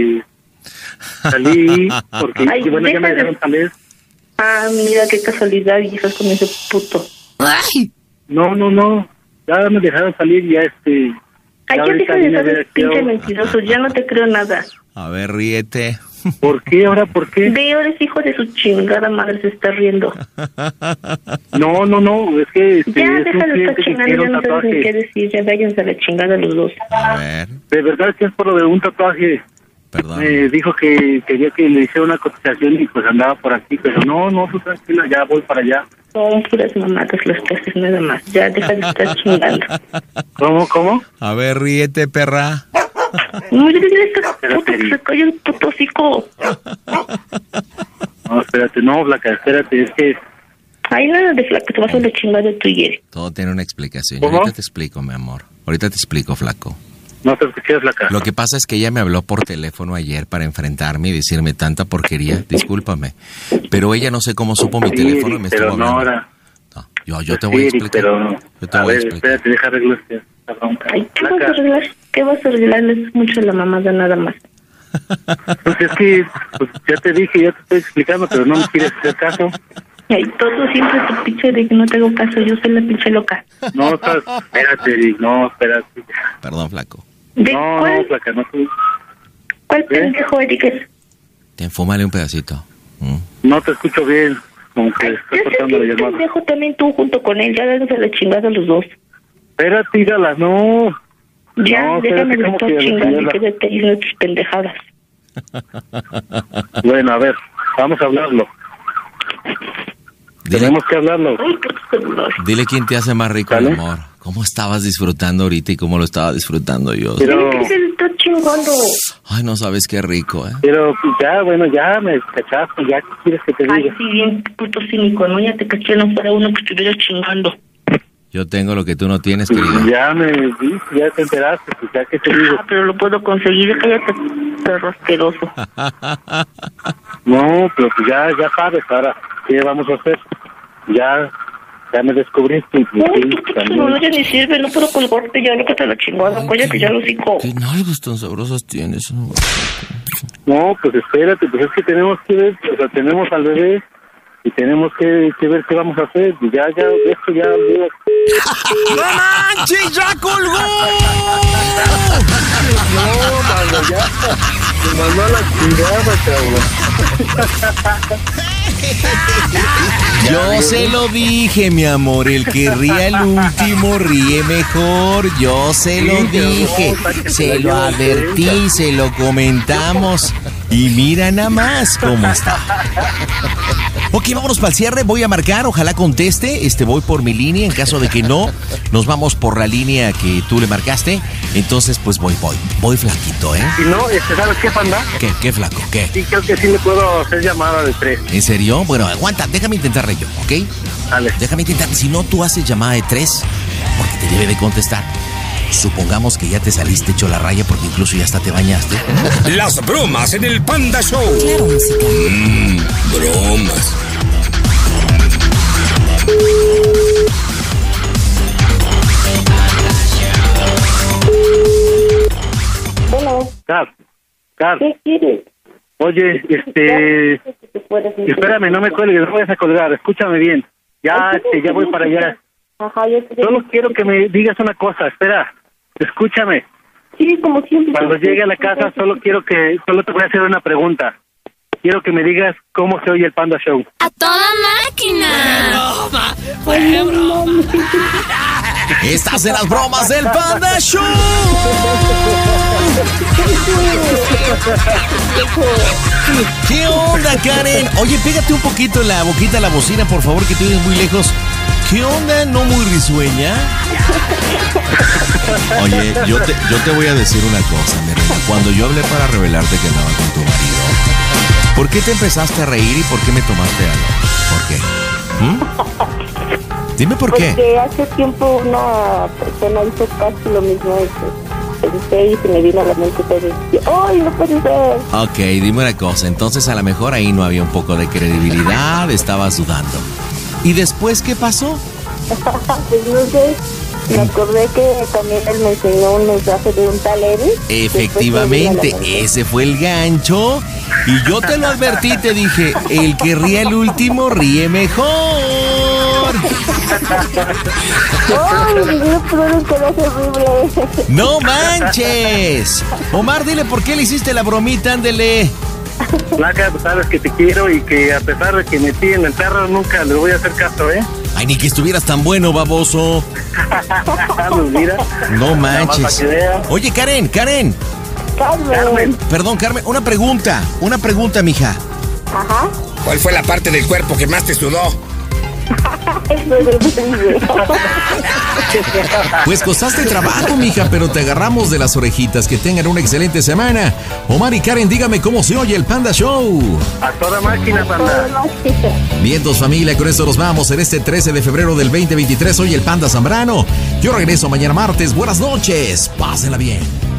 salí porque ay, bueno, ya me dejaron salir. Ah, mira qué casualidad, y estás con ese puto. Ay. No. Ya me dejaron salir, ya ay, ya deja de ser pinche mentiroso, ya no te creo nada. A ver, ríete. ¿Por qué? ¿Ahora por qué? Veo, eres hijo de su chingada madre, se está riendo. No, es que ya deja de estar chingando, ya no sabes ni qué decir, ya váyanse a la chingada los dos. A ver. De verdad que es por lo de un tatuaje. Perdón. Me dijo que quería que le hiciera una cotización y pues andaba por aquí, pero no, tú tranquila, ya voy para allá. Son puras mamadas las que haces nada más. Ya deja de estar chingando. ¿Cómo? A ver, ríete, perra. No, yo le esta puta que se cayó el puto hocico. No, espérate, es que... Hay nada de flaco, te vas a la chingada de tu Yeri. Todo tiene una explicación. ¿Cómo? Ahorita te explico, mi amor. Ahorita te explico, flaco. No te escuché, flaca. Lo que pasa es que ella me habló por teléfono ayer para enfrentarme y decirme tanta porquería. Discúlpame. Pero ella no sé cómo supo mi teléfono y me estuvo hablando. Ahora... No, yo te voy a explicar. Yo te voy a explicar. Espérate, deja arreglar esta bronca. Ay, ¿qué vas a arreglar? ¿Qué vas a arreglar? Es mucho la mamada nada más. Pues es que, pues ya te dije, ya te estoy explicando, pero no me quieres hacer caso. Ay, todo siempre tu pinche de que no te hago caso, yo soy la pinche loca. No, espérate, Eric, espérate. Perdón, flaco. No, flaca, no. ¿Cuál pendejo, Eric? Fúmale un pedacito. No te escucho bien, como que estás cortando la llamada. Pendejo también tú junto con él, ya dándose la chingada los dos. Espérate, dígalas, no. Ya, no, déjame de estar chingando y quédate ahí en tus pendejadas. Bueno, a ver, vamos a hablarlo. Tenemos que hablarlo. Dile quién te hace más rico el amor. ¿Cómo estabas disfrutando ahorita y cómo lo estaba disfrutando yo? Pero ¿qué se le está chingando? Ay, no sabes qué rico, Pero ya, bueno, ya me cachaste, ya, ¿qué quieres que te diga? Ay, sí, bien puto cínico, ¿no? Ya te caché, no fuera uno que estuviera chingando. Yo tengo lo que tú no tienes, querida. Ya te enteraste, pues ya que te digo. Pero lo puedo conseguir, cállate, perro asqueroso. No, pero pues ya sabes ahora, ¿qué vamos a hacer? Ya me descubriste. No, ya ni sirve, no puedo colgarte, ya lo que te la chingada, cállate, ya lo hocico. ¿Qué nalgas tan sabrosas tienes? No, pues espérate, pues es que tenemos que ver, o sea, tenemos al bebé y tenemos que ver qué vamos a hacer. Ya, esto ya... ¡No manches, ya colgó! No, mano, ya me mandó a la chingada, cabrón. Yo se lo dije, mi amor, el que ríe al último ríe mejor. Yo se lo dije, se lo advertí, se lo comentamos. Y mira nada más cómo está. Ok, vámonos para el cierre, voy a marcar, ojalá conteste, voy por mi línea, en caso de que no, nos vamos por la línea que tú le marcaste, entonces pues voy flaquito, Si no, ¿sabes qué, panda? ¿Qué flaco? ¿Qué? Sí, creo que sí le puedo hacer llamada de 3. ¿En serio? Bueno, aguanta, déjame intentarle yo, ¿ok? Dale. Déjame intentar, si no tú haces llamada de 3, porque te debe de contestar. Supongamos que ya te saliste hecho la raya porque incluso ya hasta te bañaste. Las bromas en el Panda Show. Claro, música. Bromas. Bueno. Car. ¿Qué quieres? Oye, espérame, no me cuelgues, no vayas a colgar, escúchame bien. Ya voy para allá. Ajá, Solo quiero que me digas una cosa, espera. Escúchame. Sí, como siempre. Cuando llegue a la casa solo te voy a hacer una pregunta. Quiero que me digas cómo se oye el Panda Show. ¡A toda máquina! Estás en las bromas del Panda Show. ¿Qué onda, Karen? Oye, pégate un poquito la boquita a la bocina, por favor, que te oyes muy lejos. ¿Qué onda? ¿No muy risueña? Oye, yo te voy a decir una cosa, mi reina. Cuando yo hablé para revelarte que andaba con tu marido, ¿por qué te empezaste a reír y por qué me tomaste algo? ¿Por qué? Dime por qué. Porque hace tiempo una persona hizo casi lo mismo. Pensé y se me vino a la mente todo eso. ¡Ay, no puede ser! Ok, dime una cosa. Entonces a lo mejor ahí no había un poco de credibilidad, estabas dudando. ¿Y después qué pasó? Pues no sé. Me acordé que también él me enseñó un mensaje de un tal Eric. Efectivamente, ese fue el gancho. Y yo te lo advertí, te dije, el que ríe el último ríe mejor. ¡Ay, horrible! ¡No manches! Omar, dile por qué le hiciste la bromita, ándele. Blanca, pues sabes que te quiero y que a pesar de que me piden el perro, nunca le voy a hacer caso, ¿eh? Ay, ni que estuvieras tan bueno, baboso. Mira. No manches. Oye, Karen. Carmen. Perdón, Carmen, una pregunta, mija. Ajá. ¿Cuál fue la parte del cuerpo que más te sudó? Pues costaste trabajo, mija, pero te agarramos de las orejitas. Que tengan una excelente semana. Omar y Karen, dígame cómo se oye el Panda Show. A toda máquina, Panda. Vientos, familia, con esto nos vamos en este 13 de febrero del 2023. Soy el Panda Zambrano. Yo regreso mañana martes. Buenas noches. Pásenla bien.